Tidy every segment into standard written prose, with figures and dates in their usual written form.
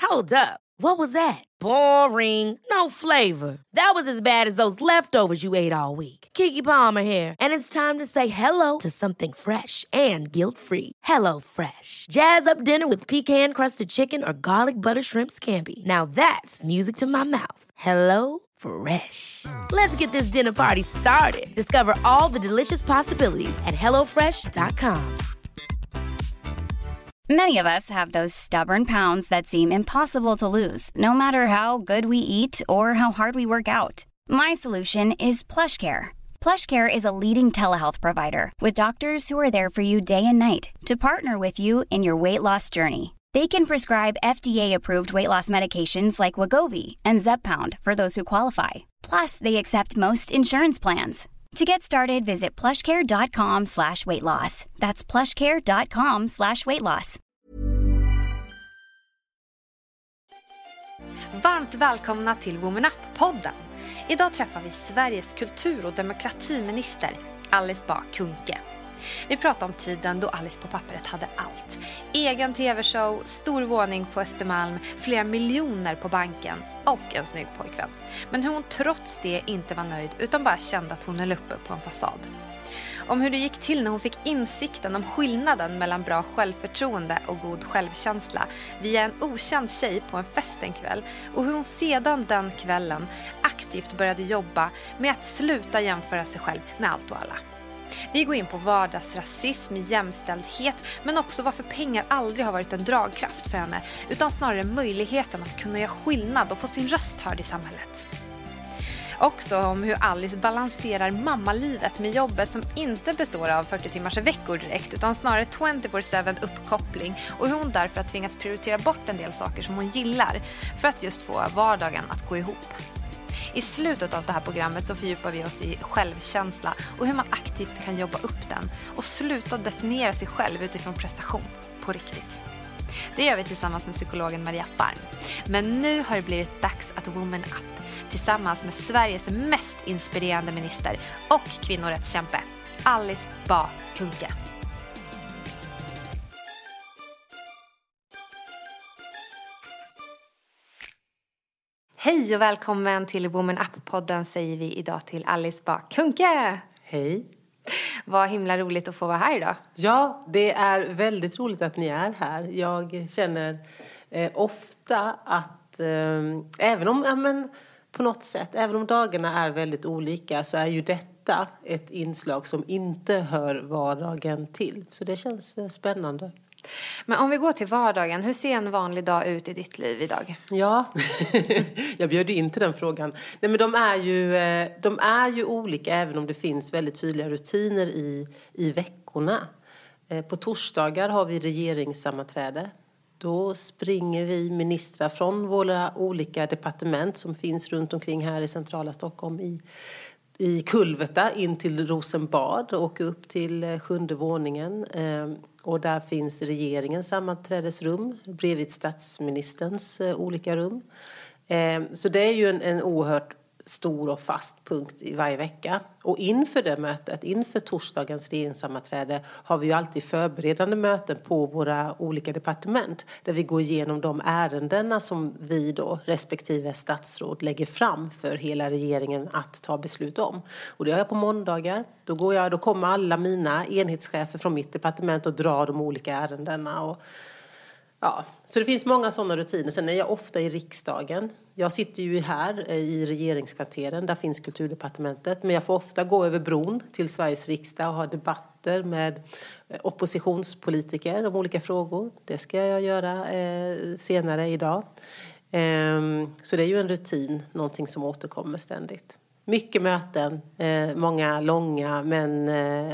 Hold up. What was that? Boring. No flavor. That was as bad as those leftovers you ate all week. Keke Palmer here, and it's time to say hello to something fresh and guilt-free. Hello Fresh. Jazz up dinner with pecan-crusted chicken or garlic butter shrimp scampi. Now that's music to my mouth. Hello Fresh. Let's get this dinner party started. Discover all the delicious possibilities at hellofresh.com. Many of us have those stubborn pounds that seem impossible to lose, no matter how good we eat or how hard we work out. My solution is PlushCare. PlushCare is a leading telehealth provider with doctors who are there for you day and night to partner with you in your weight loss journey. They can prescribe FDA-approved weight loss medications like Wegovy and Zepbound for those who qualify. Plus, they accept most insurance plans. To get started, visit plushcare.com/weightloss. That's plushcare.com/weightloss. Varmt välkomna till Woman Up-podden. Idag träffar vi Sveriges kultur- och demokratiminister Alice Bah Kuhnke. Vi pratar om tiden då Alice på pappret hade allt. Egen tv-show, stor våning på Östermalm, flera miljoner på banken och en snygg pojkvän. Men hur hon trots det inte var nöjd utan bara kände att hon höll uppe på en fasad. Om hur det gick till när hon fick insikten om skillnaden mellan bra självförtroende och god självkänsla via en okänd tjej på en fest en kväll och hur hon sedan den kvällen aktivt började jobba med att sluta jämföra sig själv med allt och alla. Vi går in på vardagsrasism, jämställdhet, men också varför pengar aldrig har varit en dragkraft för henne, utan snarare möjligheten att kunna göra skillnad och få sin röst hörd i samhället. Också om hur Alice balanserar mammalivet med jobbet som inte består av 40 timmars veckor direkt, utan snarare 24/7 uppkoppling, och hur hon därför har tvingats prioritera bort en del saker som hon gillar för att just få vardagen att gå ihop. I slutet av det här programmet så fördjupar vi oss i självkänsla och hur man aktivt kan jobba upp den och sluta definiera sig själv utifrån prestation på riktigt. Det gör vi tillsammans med psykologen Maria Farm. Men nu har det blivit dags att Woman Up tillsammans med Sveriges mest inspirerande minister och kvinnorättskämpe Alice Bah Kuhnke. Hej och välkommen till Woman Up-podden säger vi idag till Alice Bah Kuhnke. Hej. Vad himla roligt att få vara här idag. Ja, det är väldigt roligt att ni är här. Jag känner ofta att även om på något sätt, även om dagarna är väldigt olika, så är ju detta ett inslag som inte hör vardagen till. Så det känns spännande. Men om vi går till vardagen, hur ser en vanlig dag ut i ditt liv idag? Ja, jag bjöd in till den frågan. Nej, men de är ju olika, även om det finns väldigt tydliga rutiner i veckorna. På torsdagar har vi regeringssammanträde. Då springer vi ministrar från våra olika departement som finns runt omkring här i centrala Stockholm i Kulverta in till Rosenbad och åker upp till 7:e våningen. Och där finns regeringens sammanträdesrum bredvid statsministerns olika rum. Så det är ju en oerhört stor och fast punkt i varje vecka. Och inför det mötet, inför torsdagens regeringssammanträde, har vi ju alltid förberedande möten på våra olika departement. Där vi går igenom de ärendena som vi då, respektive statsråd, lägger fram för hela regeringen att ta beslut om. Och det gör jag på måndagar. Då kommer alla mina enhetschefer från mitt departement och drar de olika ärendena. Och ja, så det finns många sådana rutiner. Sen är jag ofta i riksdagen. Jag sitter ju här i regeringskvarteren. Där finns kulturdepartementet. Men jag får ofta gå över bron till Sveriges riksdag och ha debatter med oppositionspolitiker om olika frågor. Det ska jag göra senare idag. Så det är ju en rutin, någonting som återkommer ständigt. Mycket möten, många långa men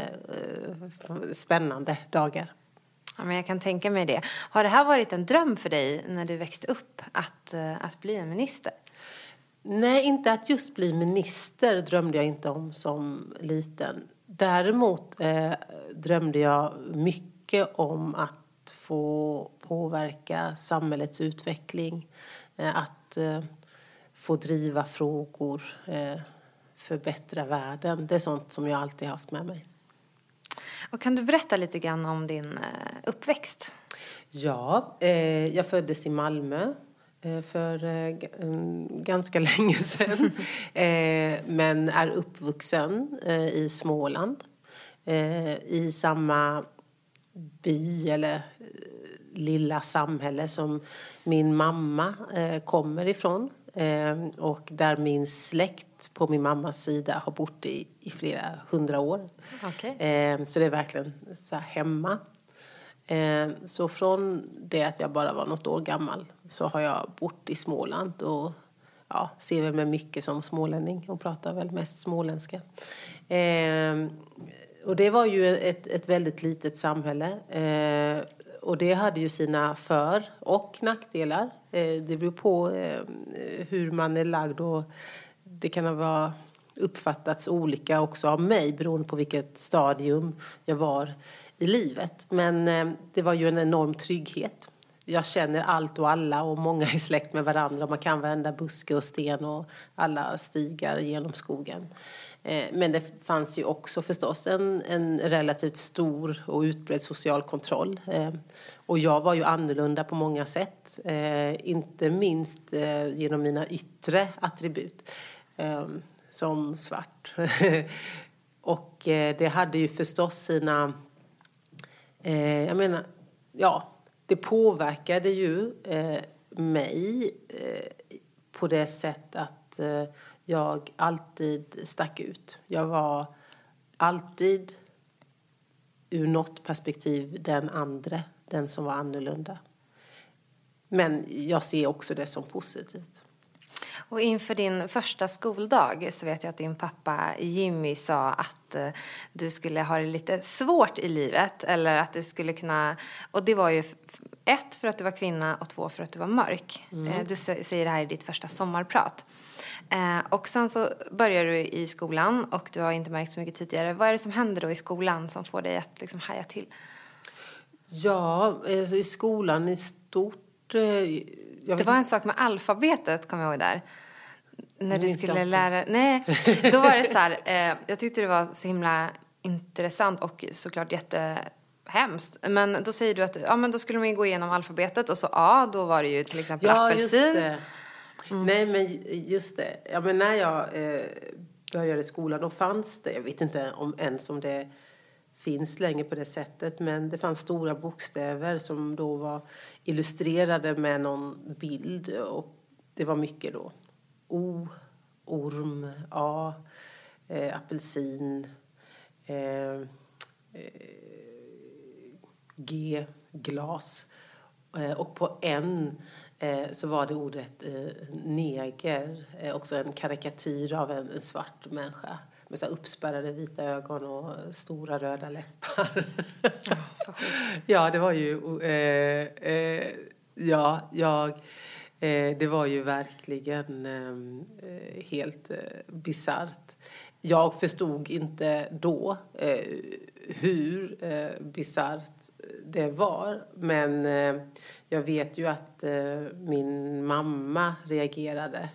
spännande dagar. Ja, men jag kan tänka mig det. Har det här varit en dröm för dig när du växte upp att bli en minister? Nej, inte att just bli minister drömde jag inte om som liten. Däremot drömde jag mycket om att få påverka samhällets utveckling. Att få driva frågor, förbättra världen. Det är sånt som jag alltid haft med mig. Och kan du berätta lite grann om din uppväxt? Ja, jag föddes i Malmö för ganska länge sedan. Men är uppvuxen i Småland. I samma by eller lilla samhälle som min mamma kommer ifrån. Och där min släkt på min mammas sida har bott i flera 100 år. Okay. Så det är verkligen så här hemma. Så från det att jag bara var något år gammal så har jag bott i Småland och ser väl mig mycket som smålänning och pratar väl mest småländska. Och det var ju ett väldigt litet samhälle. Och det hade ju sina för- och nackdelar. Det beror på hur man är lagd och det kan ha uppfattats olika också av mig beroende på vilket stadium jag var i livet. Men det var ju en enorm trygghet. Jag känner allt och alla och många är släkt med varandra. Man kan vända buske och sten och alla stigar genom skogen. Men det fanns ju också förstås en relativt stor och utbredd social kontroll. Och jag var ju annorlunda på många sätt. Inte minst genom mina yttre attribut. Som svart. Och det hade ju förstås sina... det påverkade ju mig på det sättet att jag alltid stack ut. Jag var alltid ur något perspektiv den andra, den som var annorlunda. Men jag ser också det som positivt. Och inför din första skoldag så vet jag att din pappa Jimmy sa att du skulle ha det lite svårt i livet. Eller att det skulle kunna... Och det var ju 1 för att du var kvinna och 2 för att du var mörk. Du säger det här i ditt första sommarprat. Och sen så börjar du i skolan och du har inte märkt så mycket tidigare. Vad är det som händer då i skolan som får dig att liksom haja till? Ja, i skolan i stort... Det var en sak med alfabetet, kommer jag ihåg där. När du skulle lära... Nej, då var det så här... jag tyckte det var så himla intressant och såklart jättehemskt. Men då säger du att men då skulle man ju gå igenom alfabetet. Och så då var det ju till exempel apelsin. Just det. Nej, men just det. Ja, men när jag började skolan då fanns det... Jag vet inte om det finns längre på det sättet. Men det fanns stora bokstäver som då var illustrerade med någon bild. Och det var mycket då. O, orm, A, apelsin, G, glas. Och på N så var det ordet neger. Också en karikatyr av en svart människa. Med så uppspärrade vita ögon och stora röda läppar. Ja, så sjukt. Ja, det var ju... det var ju verkligen helt bisarrt. Jag förstod inte då hur bisarrt det var. Men jag vet ju att min mamma reagerade.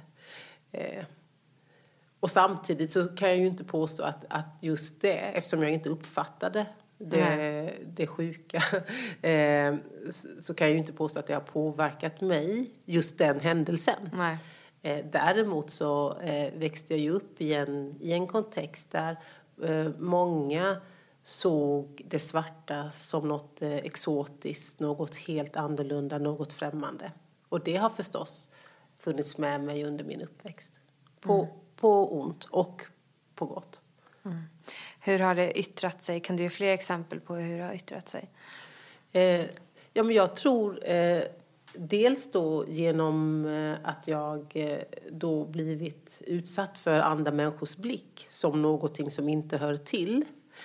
Och samtidigt så kan jag ju inte påstå att just det, eftersom jag inte uppfattade det sjuka, så kan jag ju inte påstå att det har påverkat mig, just den händelsen. Nej. Däremot så växte jag ju upp i en kontext där många såg det svarta som något exotiskt, något helt annorlunda, något främmande. Och det har förstås funnits med mig under min uppväxt. På ont och på gott. Mm. Hur har det yttrat sig? Kan du ge fler exempel på hur det har yttrat sig? Men jag tror dels då genom att jag då blivit utsatt för andra människors blick som någonting som inte hör till.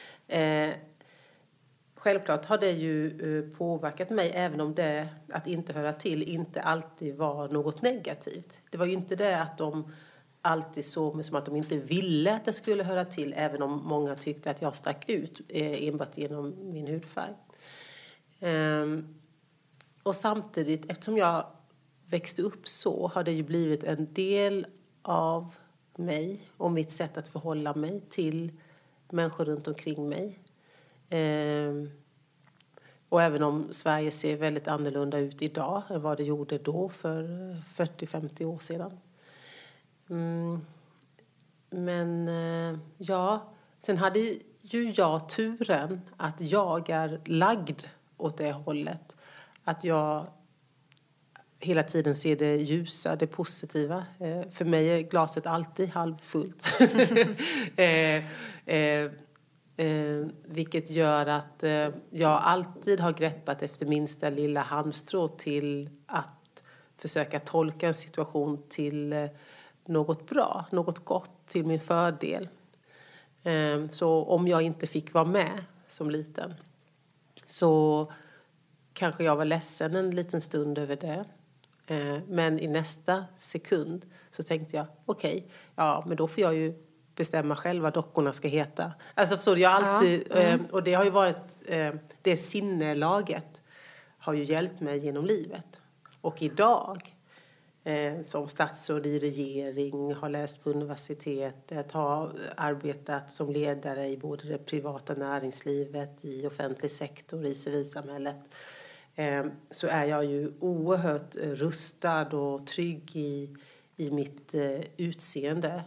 Självklart har det ju påverkat mig, även om det att inte höra till inte alltid var något negativt. Det var ju inte det att de alltid såg mig som att de inte ville att det skulle höra till, även om många tyckte att jag stack ut enbart genom min hudfärg. Och samtidigt, eftersom jag växte upp så, har det ju blivit en del av mig och mitt sätt att förhålla mig till människor runt omkring mig. Och även om Sverige ser väldigt annorlunda ut idag än vad det gjorde då för 40-50 år sedan. Men ja, sen hade ju jag turen att jag är lagd åt det hållet. Att jag hela tiden ser det ljusa, det positiva. För mig är glaset alltid halvfullt. Vilket gör att jag alltid har greppat efter minsta lilla halmstrå till att försöka tolka en situation till något bra, något gott, till min fördel. Så om jag inte fick vara med som liten så kanske jag var ledsen en liten stund över det. Men i nästa sekund så tänkte jag, okej, ja, men då får jag ju bestämma själv vad dockorna ska heta. Alltså förstår du, jag alltid, och det har ju varit, det sinnelaget har ju hjälpt mig genom livet. Och idag, som statsråd i regering, har läst på universitetet, har arbetat som ledare i både det privata näringslivet, i offentlig sektor, i civilsamhället, så är jag ju oerhört rustad och trygg i mitt utseende.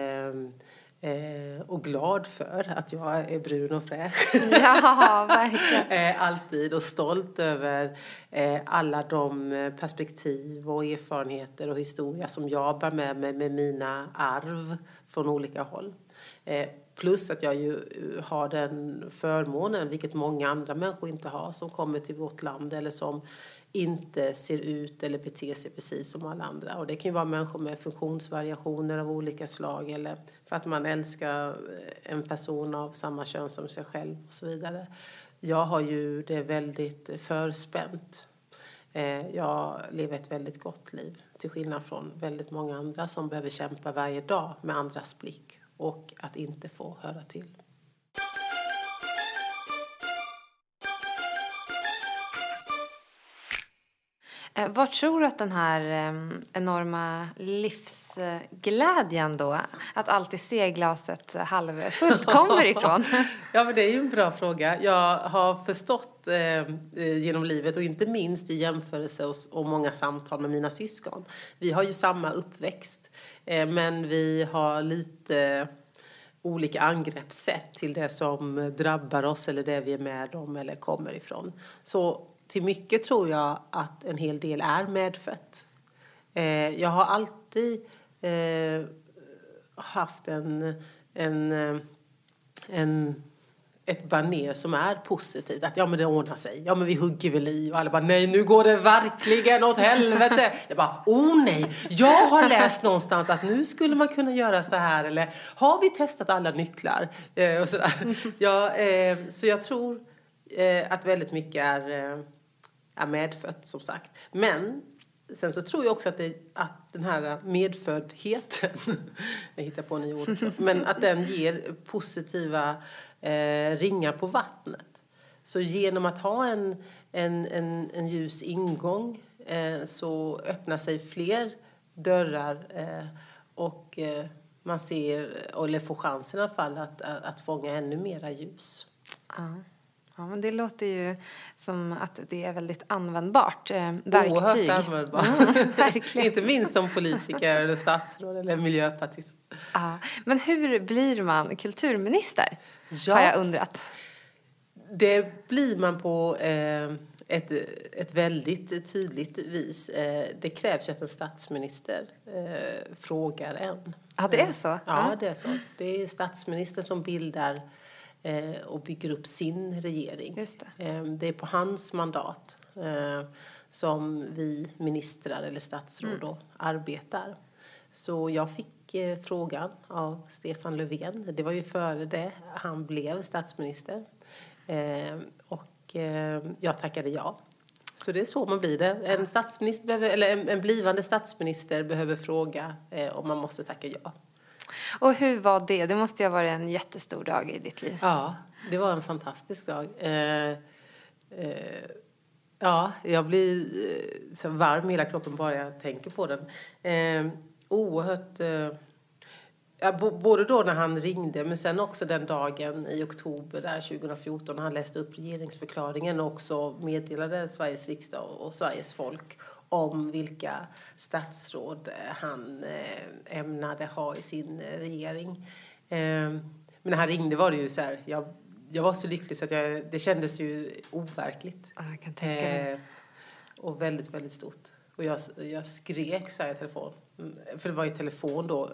Och glad för att jag är brun och fräsch. Ja, verkligen. Alltid, och stolt över alla de perspektiv och erfarenheter och historia som jag bär med mig, med mina arv från olika håll. Plus att jag ju har den förmånen, vilket många andra människor inte har, som kommer till vårt land eller som inte ser ut eller beter sig precis som alla andra. Och det kan ju vara människor med funktionsvariationer av olika slag, eller för att man älskar en person av samma kön som sig själv och så vidare. Jag har ju det väldigt förspänt. Jag lever ett väldigt gott liv, till skillnad från väldigt många andra som behöver kämpa varje dag med andras blick och att inte få höra till. Var tror du att den här enorma livsglädjen då, att alltid se glaset halvfullt, kommer ifrån? Ja, men det är ju en bra fråga. Jag har förstått genom livet, och inte minst i jämförelse och många samtal med mina syskon. Vi har ju samma uppväxt, men vi har lite olika angreppssätt till det som drabbar oss eller det vi är med om eller kommer ifrån. Så till mycket tror jag att en hel del är medfött. Jag har alltid haft ett baner som är positivt. Att ja, men det ordnar sig. Ja, men vi hugger väl i. Och alla bara, nej, nu går det verkligen åt helvete. Jag bara, nej. Jag har läst någonstans att nu skulle man kunna göra så här. Eller har vi testat alla nycklar? Och sådär. Ja, så jag tror att väldigt mycket är medfött, som sagt. Men sen så tror jag också att den här medföddheten, jag hittar på nya ord också, men att den ger positiva ringar på vattnet. Så genom att ha en ljus ingång så öppnar sig fler dörrar och man ser, eller får chansen i alla fall, att fånga ännu mera ljus. Ja, men det låter ju som att det är väldigt användbart verktyg. Oerhört användbart. Verkligen. Inte minst som politiker eller statsråd eller miljöpartist. Ja, men hur blir man kulturminister? Ja, har jag undrat. Det blir man på ett väldigt tydligt vis. Det krävs ju att en statsminister frågar en. Ja, det är så? Ja, det är så. Det är statsministern som bildar och bygger upp sin regering. Just det. Det är på hans mandat som vi ministrar eller statsråd då arbetar. Så jag fick frågan av Stefan Löfven. Det var ju före det han blev statsminister. Och jag tackade ja. Så det är så man blir det. En statsminister behöver, eller en blivande statsminister behöver fråga om man måste tacka ja. Och hur var det? Det måste ju ha varit en jättestor dag i ditt liv. Ja, det var en fantastisk dag. Ja, jag blir så varm i hela kroppen bara jag tänker på den. Oerhört både då när han ringde, men sen också den dagen i oktober där 2014 när han läste upp regeringsförklaringen och också meddelade Sveriges riksdag och Sveriges folk om vilka statsråd han ämnade ha i sin regering. Men när han ringde var det ju så här, jag var så lycklig så att det kändes ju overkligt. Jag kan tänka mig. Och väldigt, väldigt stort. Och jag skrek så här i telefon. För det var i telefon då.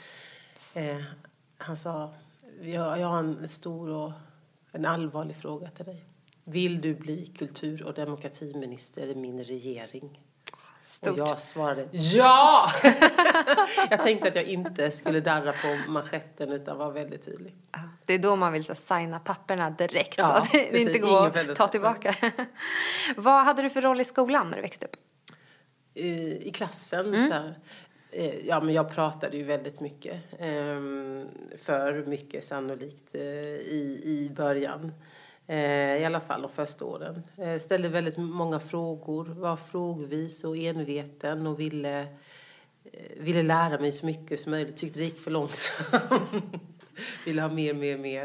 Han sa, jag har en stor och en allvarlig fråga till dig. Vill du bli kultur- och demokratiminister i min regering? Stort. Och jag svarade, ja! Jag tänkte att jag inte skulle darra på manschetten utan var väldigt tydlig. Det är då man vill signa papperna direkt så att det inte går att ta tillbaka. Vad hade du för roll i skolan när du växte upp? I klassen så här. Ja, men jag pratade ju väldigt mycket. För mycket sannolikt i början. I alla fall de första åren. Ställde väldigt många frågor. Var frågvis och enveten. Och ville lära mig så mycket som möjligt. Tyckte det gick för långsamt. Ville ha mer.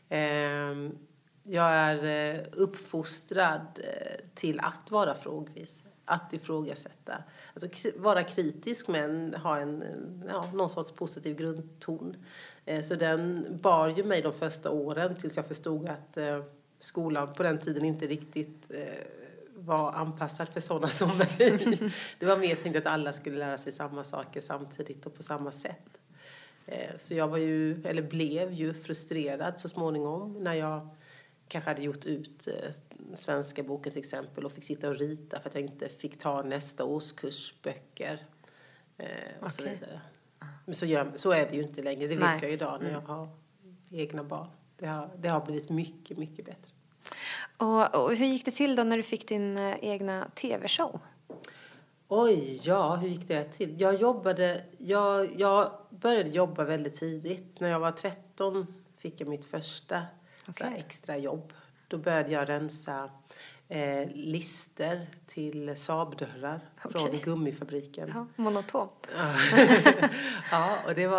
Jag är uppfostrad till att vara frågvis. Att ifrågasätta. Alltså vara kritisk men ha någon sorts positiv grundton. Så den bar ju mig de första åren tills jag förstod att skolan på den tiden inte riktigt var anpassad för sådana som mig. Det var mer tänkt att alla skulle lära sig samma saker samtidigt och på samma sätt. Så jag blev ju frustrerad så småningom när jag kanske hade gjort ut svenska boken till exempel och fick sitta och rita för att jag inte fick ta nästa årskursböcker och så vidare. Men så är det ju inte längre, det vet jag idag när jag har egna barn. Det har blivit mycket, mycket bättre. Och hur gick det till då när du fick din egna tv-show? Oj, ja, hur gick det till? Jag började jobba väldigt tidigt. När jag var 13 fick jag mitt första extra jobb. Då började jag rensa lister till Saab-dörrar från gummifabriken. Ja, monotont. Ja, och det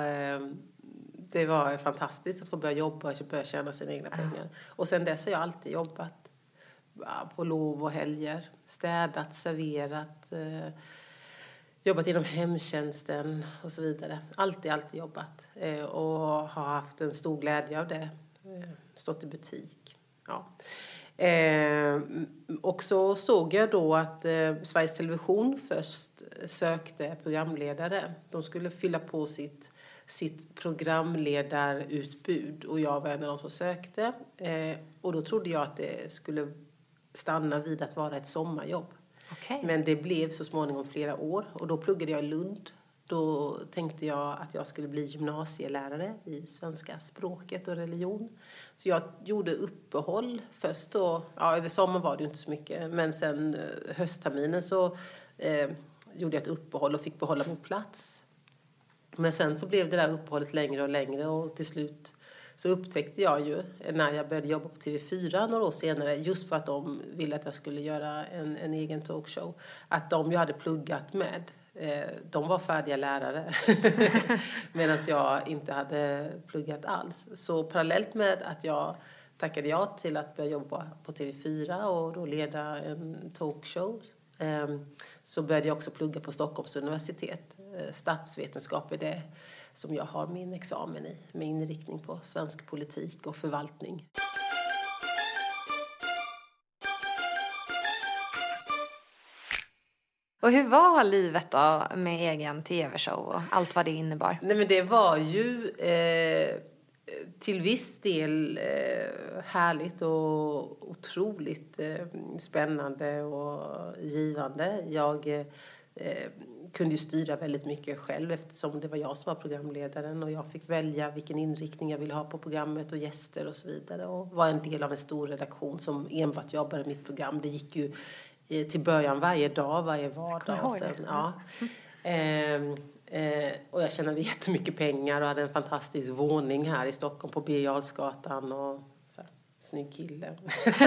var fantastiskt att få börja jobba och börja tjäna sina egna pengar. Och sen dess har jag alltid jobbat på lov och helger. Städat, serverat, jobbat inom hemtjänsten och så vidare. Alltid jobbat och har haft en stor glädje av det. Stått i butik. Ja. Och så såg jag då att Sveriges Television först sökte programledare. De skulle fylla på sitt programledarutbud och jag var en av de som sökte. Och då trodde jag att det skulle stanna vid att vara ett sommarjobb. Okay. Men det blev så småningom flera år och då pluggade jag i Lund. Då tänkte jag att jag skulle bli gymnasielärare i svenska språket och religion. Så jag gjorde uppehåll först då. Ja, över sommaren var det inte så mycket. Men sen höstterminen så gjorde jag ett uppehåll och fick behålla min plats. Men sen så blev det där uppehållet längre och längre. Och till slut så upptäckte jag ju när jag började jobba på TV4 några år senare. Just för att de ville att jag skulle göra en egen talkshow. Att de jag hade pluggat med. De var färdiga lärare medan jag inte hade pluggat alls. Så parallellt med att jag tackade ja till att börja jobba på TV4 och då leda en talkshow så började jag också plugga på Stockholms universitet. Statsvetenskap är det som jag har min examen i med inriktning på svensk politik och förvaltning. Och hur var livet då med egen tv-show och allt vad det innebar? Nej, men det var ju till viss del härligt och otroligt spännande och givande. Jag kunde ju styra väldigt mycket själv eftersom det var jag som var programledaren och jag fick välja vilken inriktning jag ville ha på programmet och gäster och så vidare. Och var en del av en stor redaktion som enbart jobbade med mitt program. Det gick ju till början varje dag, varje vardag. Och sen, och jag tjänade jättemycket pengar och hade en fantastisk våning här i Stockholm på Birger Jarlsgatan och så här, snygg kille.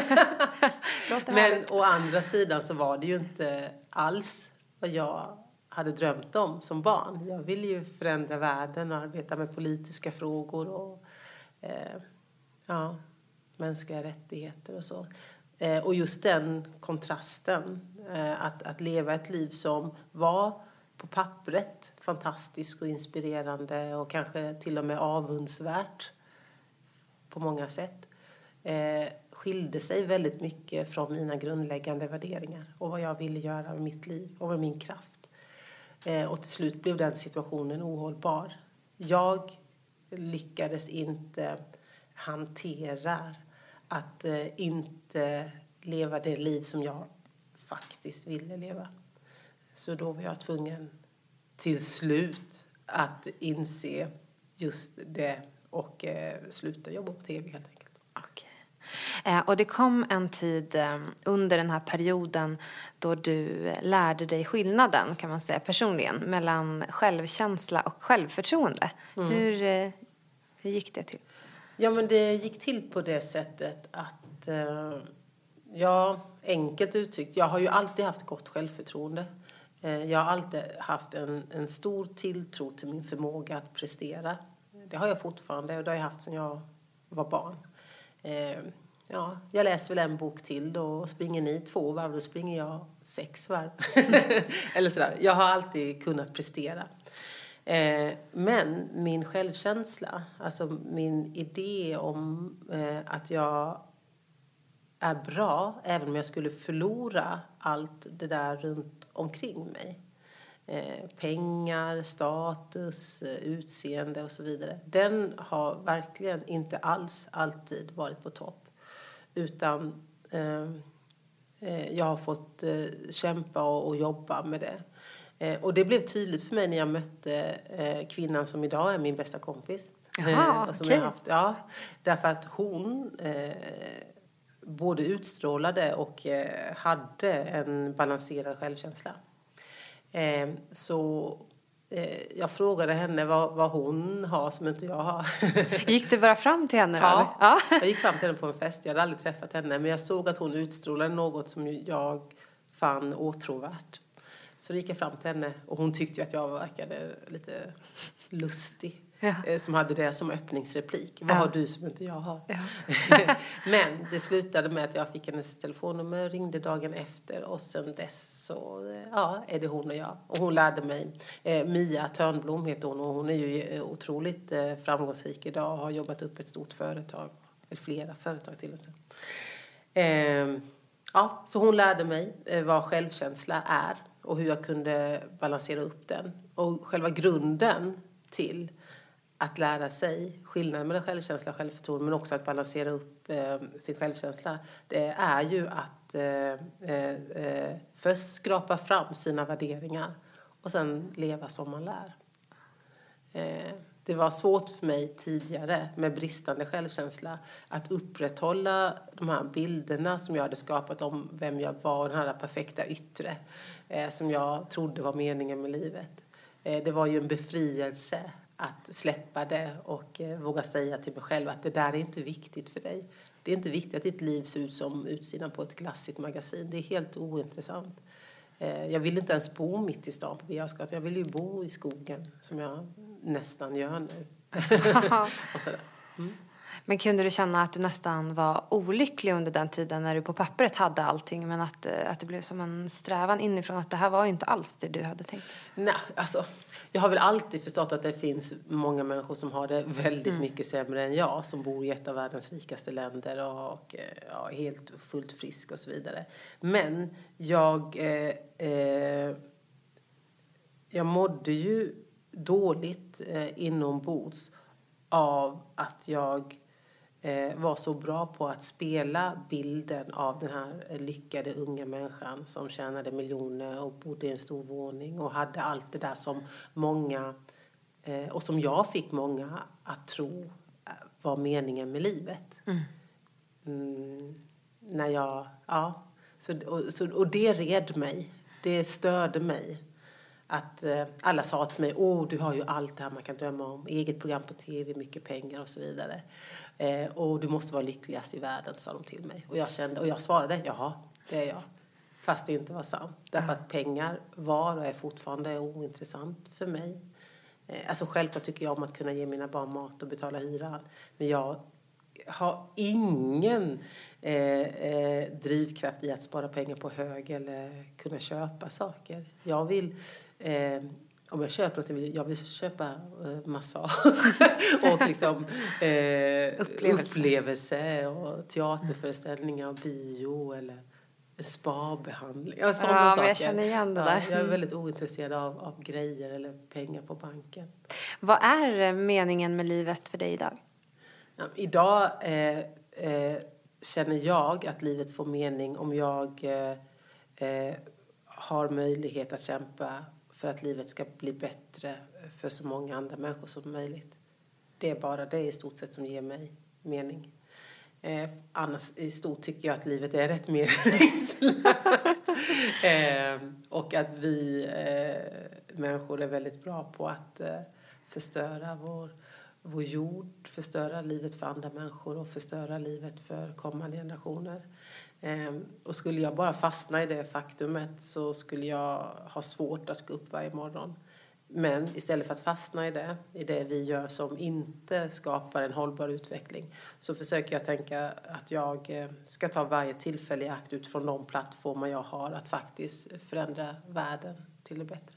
Men å andra sidan så var det ju inte alls vad jag hade drömt om som barn. Jag ville ju förändra världen och arbeta med politiska frågor och mänskliga rättigheter och så. Och just den kontrasten, att leva ett liv som var på pappret fantastiskt och inspirerande och kanske till och med avundsvärt på många sätt, skilde sig väldigt mycket från mina grundläggande värderingar och vad jag ville göra med mitt liv och med min kraft. Och till slut blev den situationen ohållbar. Jag lyckades inte hantera att inte leva det liv som jag faktiskt ville leva. Så då var jag tvungen till slut att inse just det och sluta jobba på tv helt enkelt. Okej. Och det kom en tid under den här perioden då du lärde dig skillnaden, kan man säga, personligen mellan självkänsla och självförtroende. Hur gick det till? Ja, men det gick till på det sättet att enkelt uttryckt, jag har ju alltid haft gott självförtroende. Jag har alltid haft en stor tilltro till min förmåga att prestera. Det har jag fortfarande och det har jag haft sedan jag var barn. Jag läser väl en bok till då och springer ni 2 varv, då springer jag 6 varv. Eller sådär. Jag har alltid kunnat prestera. Men min självkänsla, alltså min idé om att jag är bra även om jag skulle förlora allt det där runt omkring mig. Pengar, status, utseende och så vidare. Den har verkligen inte alls alltid varit på topp. Utan jag har fått kämpa och jobba med det. Och det blev tydligt för mig när jag mötte kvinnan som idag är min bästa kompis. Jaha, som jag haft, därför att hon både utstrålade och hade en balanserad självkänsla. Så jag frågade henne vad hon har som inte jag har. Gick du bara fram till henne? Ja, jag gick fram till henne på en fest. Jag hade aldrig träffat henne, men jag såg att hon utstrålade något som jag fann åtråvärt. Så gick jag fram till henne och hon tyckte ju att jag verkade lite lustig. Ja. Som hade det som öppningsreplik. Vad har du som inte jag har? Ja. Men det slutade med att jag fick hennes telefonnummer, ringde dagen efter. Och sen dess så är det hon och jag. Och hon lärde mig. Mia Törnblom heter hon. Och hon är ju otroligt framgångsrik idag. Och har jobbat upp ett stort företag. Eller flera företag till och med. Så hon lärde mig vad självkänsla är. Och hur jag kunde balansera upp den. Och själva grunden till att lära sig skillnaden mellan självkänsla och självförtroende, men också att balansera upp sin självkänsla, det är ju att först skrapa fram sina värderingar och sen leva som man lär. Det var svårt för mig tidigare med bristande självkänsla att upprätthålla de här bilderna som jag hade skapat om vem jag var, den här perfekta yttre som jag trodde var meningen med livet. Det var ju en befrielse att släppa det och våga säga till mig själv att det där är inte viktigt för dig. Det är inte viktigt att ditt liv ser ut som utsidan på ett glassigt magasin. Det är helt ointressant. Jag vill inte ens bo mitt i stan på Birger. Jag vill ju bo i skogen som jag nästan gör nu. Och sådär. Men kunde du känna att du nästan var olycklig under den tiden när du på pappret hade allting, men att det blev som en strävan inifrån att det här var ju inte alls det du hade tänkt? Nej, alltså jag har väl alltid förstått att det finns många människor som har det väldigt mycket sämre än jag, som bor i ett av världens rikaste länder och är helt fullt frisk och så vidare. Men jag mådde ju dåligt inombords av att jag var så bra på att spela bilden av den här lyckade unga människan som tjänade miljoner och bodde i en stor våning och hade allt det där som många och som jag fick många att tro var meningen med livet. När jag och det red mig, det störde mig. Att alla sa till mig, du har ju allt det här man kan drömma om. Eget program på tv, mycket pengar och så vidare. Och du måste vara lyckligast i världen, sa de till mig. Och jag svarade, jaha, det är jag. Fast det inte var sant. Därför att pengar var och är fortfarande ointressant för mig. Alltså självklart tycker jag om att kunna ge mina barn mat och betala hyran. Men jag har ingen drivkraft i att spara pengar på hög eller kunna köpa saker. Jag vill... om jag köper något, jag vill köpa massage och liksom upplevelse och teaterföreställningar och bio eller spa-behandling. Ja, sådana saker. Jag känner igen det där. Jag är väldigt ointresserad av grejer eller pengar på banken. Vad är meningen med livet för dig idag? Ja, idag känner jag att livet får mening om jag har möjlighet att kämpa för att livet ska bli bättre för så många andra människor som möjligt. Det är bara det i stort sett som ger mig mening. Annars i stort tycker jag att livet är rätt meningslöst. Och att vi människor är väldigt bra på att förstöra vår jord, förstöra livet för andra människor och förstöra livet för kommande generationer. Och skulle jag bara fastna i det faktumet så skulle jag ha svårt att gå upp varje morgon. Men istället för att fastna i det vi gör som inte skapar en hållbar utveckling, så försöker jag tänka att jag ska ta varje tillfälle i akt utifrån de plattformar jag har att faktiskt förändra världen till det bättre.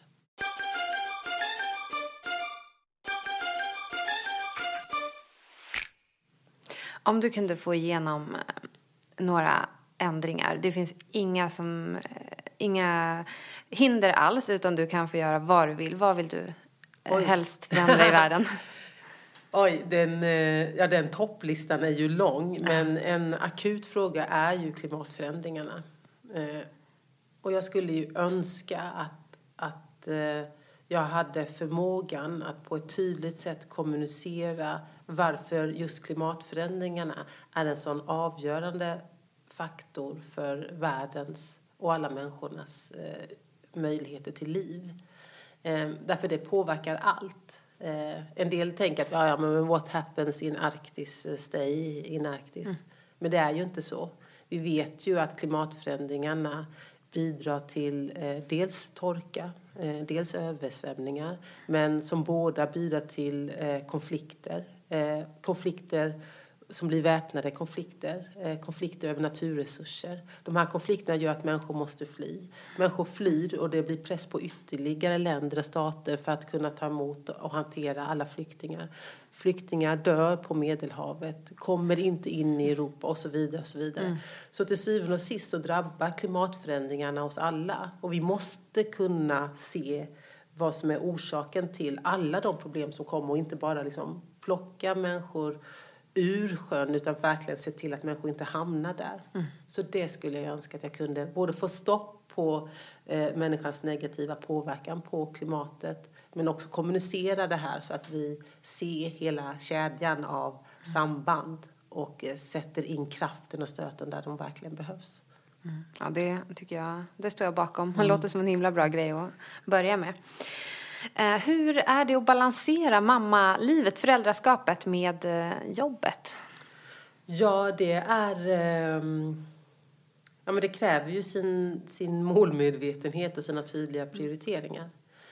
Om du kunde få igenom några ändringar, det finns inga hinder alls, utan du kan få göra vad du vill. Vad vill du helst förändra i världen? Oj, den topplistan är ju lång, men en akut fråga är ju klimatförändringarna. Och jag skulle ju önska att jag hade förmågan att på ett tydligt sätt kommunicera varför just klimatförändringarna är en sån avgörande faktor för världens och alla människornas möjligheter till liv. Därför det påverkar allt. En del tänker att men what happens in Arktis, stay in Arktis. Men det är ju inte så. Vi vet ju att klimatförändringarna bidrar till dels torka, dels översvämningar, men som båda bidrar till konflikter som blir väpnade konflikter över naturresurser. De här konflikterna gör att människor måste fly. Människor flyr och det blir press på ytterligare länder och stater för att kunna ta emot och hantera alla flyktingar. Flyktingar dör på Medelhavet, kommer inte in i Europa och så vidare och så vidare. Så till syvende och sist så drabbar klimatförändringarna oss alla. Och vi måste kunna se vad som är orsaken till alla de problem som kommer och inte bara liksom plocka människor ur sjön utan verkligen se till att människor inte hamnar där. Så det skulle jag önska att jag kunde både få stopp på människans negativa påverkan på klimatet, men också kommunicera det här så att vi ser hela kedjan av samband och sätter in kraften och stöten där de verkligen behövs. Ja, det tycker jag, det står jag bakom. Det låter som en himla bra grej att börja med. Hur är det att balansera mammalivet, föräldraskapet med jobbet? Ja, det är... men det kräver ju sin målmedvetenhet och sina tydliga prioriteringar.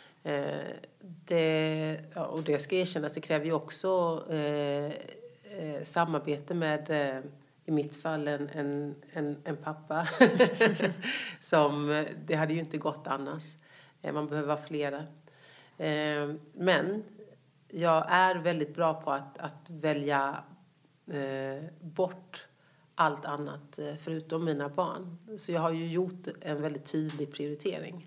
Och det ska erkännas, det kräver ju också samarbete med, i mitt fall, en pappa. Det hade ju inte gått annars. Man behöver vara flera. Men jag är väldigt bra på att välja bort allt annat förutom mina barn. Så jag har ju gjort en väldigt tydlig prioritering.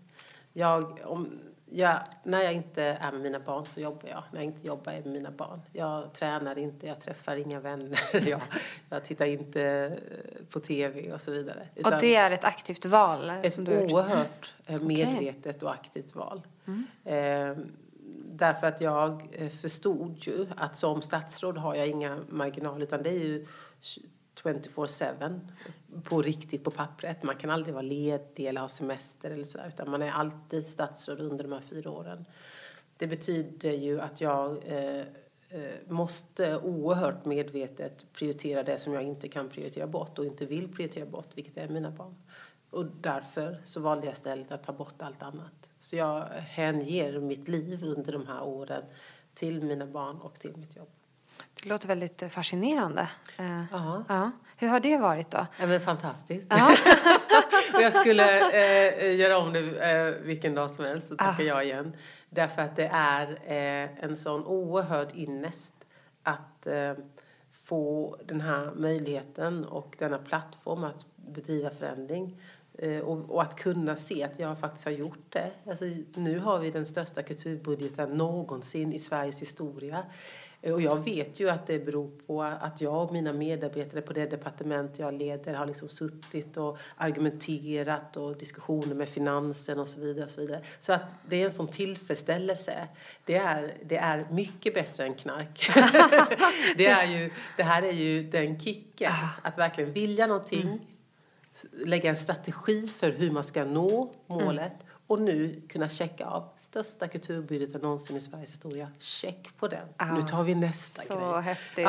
När jag inte är med mina barn så jobbar jag. När jag inte jobbar är med mina barn. Jag tränar inte, jag träffar inga vänner. Jag tittar inte på tv och så vidare. Och det är ett aktivt val? Ett oerhört medvetet och aktivt val. Därför att jag förstod ju att som statsråd har jag inga marginaler, utan det är ju 24/7 på riktigt på pappret. Man kan aldrig vara ledig eller ha semester eller sådär, utan man är alltid statsråd under de här 4 åren. Det betyder ju att jag måste oerhört medvetet prioritera det som jag inte kan prioritera bort och inte vill prioritera bort, vilket är mina barn. Och därför så valde jag istället att ta bort allt annat. Så jag hänger mitt liv under de här åren till mina barn och till mitt jobb. Det låter väldigt fascinerande. Ja. Ja. Hur har det varit då? Ja, men fantastiskt. Och jag skulle göra om det vilken dag som helst, så tackar jag igen. Därför att det är en sån oerhörd innest att få den här möjligheten och denna plattform att bedriva förändring. Och att kunna se att jag faktiskt har gjort det. Alltså, nu har vi den största kulturbudgeten någonsin i Sveriges historia. Och jag vet ju att det beror på att jag och mina medarbetare på det departement jag leder har liksom suttit och argumenterat och diskussioner med finansen och så vidare och så vidare. Så att det är en sån tillfredsställelse. Det är mycket bättre än knark. Det här är ju den kicken. Att verkligen vilja någonting. Lägga en strategi för hur man ska nå målet. Och nu kunna checka av största kulturbudgeten någonsin i Sveriges historia. Check på den. Nu tar vi nästa grej. Så häftigt.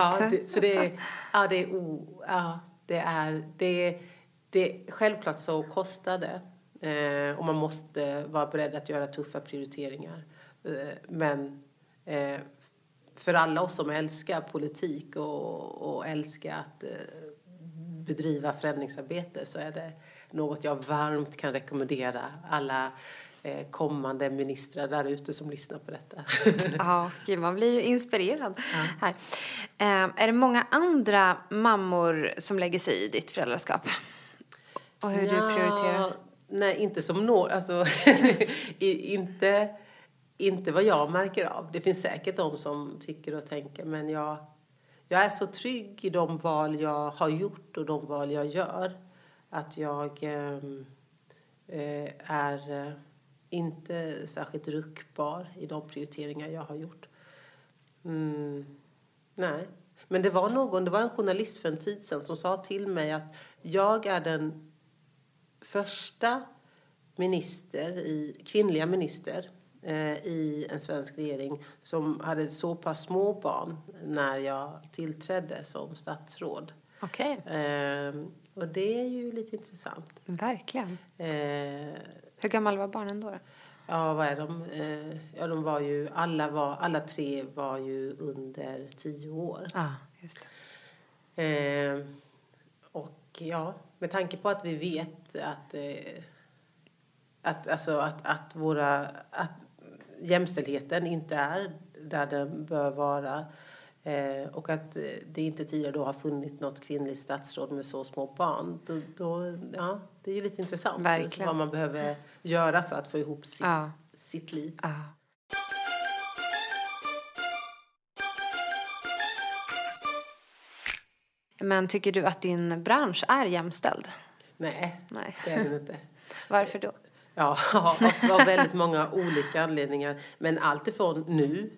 Självklart så kostar det. Och man måste vara beredd att göra tuffa prioriteringar. Men för alla oss som älskar politik och älskar att bedriva förändringsarbete, så är det något jag varmt kan rekommendera alla kommande ministrar där ute som lyssnar på detta. Ja, man blir ju inspirerad här. Är det många andra mammor som lägger sig i ditt föräldraskap? Och hur du prioriterar? Nej, inte som alltså inte vad jag märker av. Det finns säkert de som tycker och tänker, men jag är så trygg i de val jag har gjort och de val jag gör, att jag är inte särskilt ruckbar i de prioriteringar jag har gjort. Nej. Men det var en journalist för en tid sedan som sa till mig att jag är den första kvinnliga minister i en svensk regering som hade så pass små barn när jag tillträdde som statsråd. Okej. Och det är ju lite intressant. Verkligen. Hur gammal var barnen då? Ja, vad är de? De var ju, alla tre var ju under 10 år. Ja, just det. Och ja, med tanke på att vi vet att jämställdheten inte är där den bör vara, och att det inte tidigare då har funnits något kvinnligt statsråd med så små barn, det är ju lite intressant. Verkligen. Vad man behöver göra för att få ihop sitt liv. Ja. Men tycker du att din bransch är jämställd? Nej. Det är den inte. Varför då? Ja, av väldigt många olika anledningar. Men allt ifrån nu.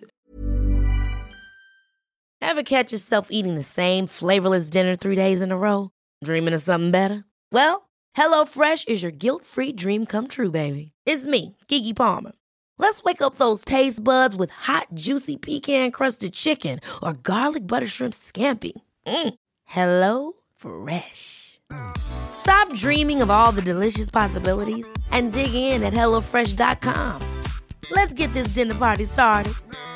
Ever catch yourself eating the same flavorless dinner 3 days in a row? Dreaming of something better? Well, HelloFresh is your guilt-free dream come true, baby. It's me, Keke Palmer. Let's wake up those taste buds with hot, juicy pecan-crusted chicken or garlic butter shrimp scampi. Hello Fresh. Stop dreaming of all the delicious possibilities and dig in at HelloFresh.com. Let's get this dinner party started.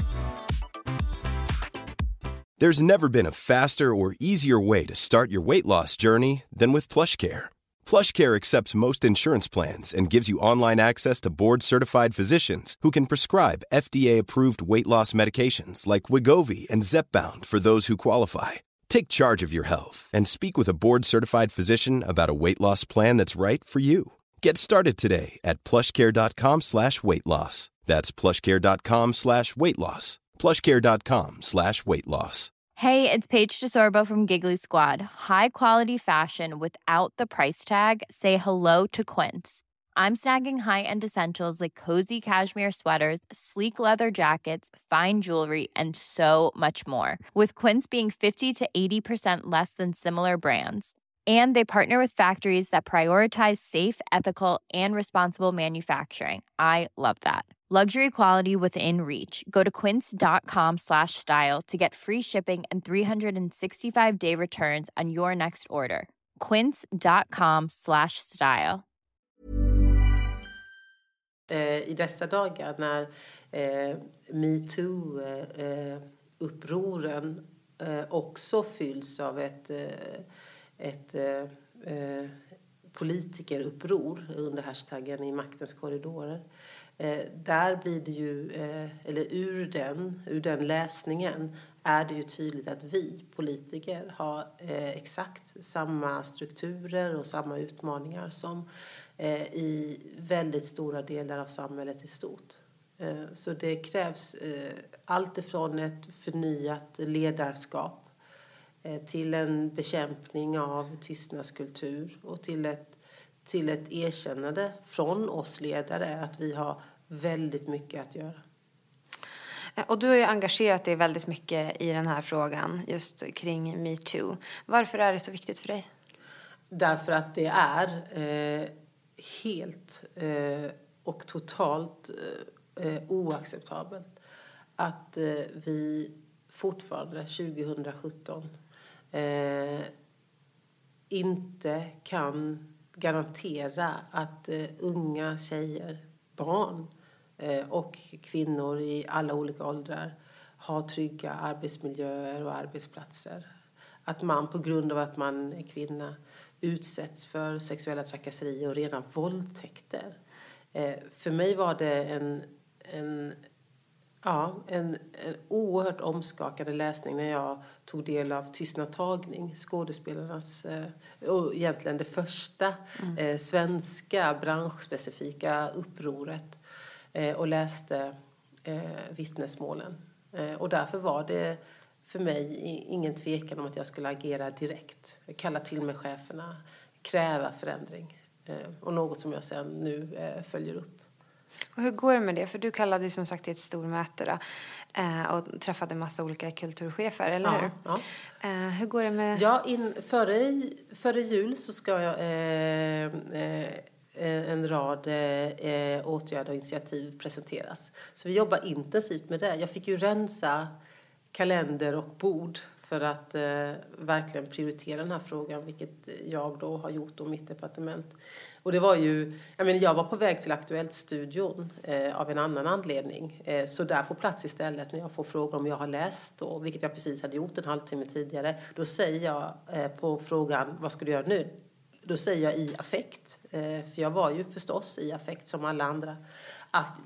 There's never been a faster or easier way to start your weight loss journey than with PlushCare. PlushCare accepts most insurance plans and gives you online access to board-certified physicians who can prescribe FDA-approved weight loss medications like Wegovy and Zepbound for those who qualify. Take charge of your health and speak with a board-certified physician about a weight loss plan that's right for you. Get started today at plushcare.com/weightloss. That's plushcare.com/weightloss. plushcare.com/weightloss. Hey, it's Paige DeSorbo from Giggly Squad. High quality fashion without the price tag. Say hello to Quince. I'm snagging high-end essentials like cozy cashmere sweaters, sleek leather jackets, fine jewelry, and so much more. With Quince being 50 to 80% less than similar brands. And they partner with factories that prioritize safe, ethical, and responsible manufacturing. I love that. Luxury quality within reach. Go to quince.com/style to get free shipping and 365-day returns on your next order. Quince.com/style. i dessa dagar när MeToo-upproren också fylls av ett politikeruppror under hashtaggen i maktens korridorer. Där blir det ju, eller ur den läsningen är det ju tydligt att vi politiker har exakt samma strukturer och samma utmaningar som i väldigt stora delar av samhället i stort. Så det krävs allt ifrån ett förnyat ledarskap till en bekämpning av tystnadskultur och till ett erkännande från oss ledare att vi har väldigt mycket att göra. Och du har ju engagerat dig väldigt mycket i den här frågan just kring MeToo. Varför är det så viktigt för dig? Därför att det är helt och totalt oacceptabelt att vi fortfarande 2017 inte kan garantera att unga tjejer, barn och kvinnor i alla olika åldrar har trygga arbetsmiljöer och arbetsplatser. Att man på grund av att man är kvinna utsätts för sexuella trakasserier och redan våldtäkter. För mig var det en oerhört omskakande läsning när jag tog del av Tystnadtagning, skådespelarnas och egentligen det första svenska branschspecifika upproret, och läste vittnesmålen. Och därför var det för mig ingen tvekan om att jag skulle agera direkt. Kalla till mig cheferna, kräva förändring. Och något som jag sen nu följer upp. Och hur går det med det? För du kallade som sagt ett stormöte och träffade en massa olika kulturchefer, eller hur? Ja. Hur går det med... Ja, före jul så ska jag en rad åtgärder och initiativ presenteras. Så vi jobbar intensivt med det. Jag fick ju rensa kalender och bord för att verkligen prioritera den här frågan, vilket jag då har gjort och mitt departement. Och det var ju, jag var på väg till Aktuellt-studion av en annan anledning. Så där på plats istället när jag får frågor om jag har läst, då, vilket jag precis hade gjort en halvtimme tidigare, då säger jag på frågan, vad ska du göra nu? Då säger jag i affekt, för jag var ju förstås i affekt som alla andra, att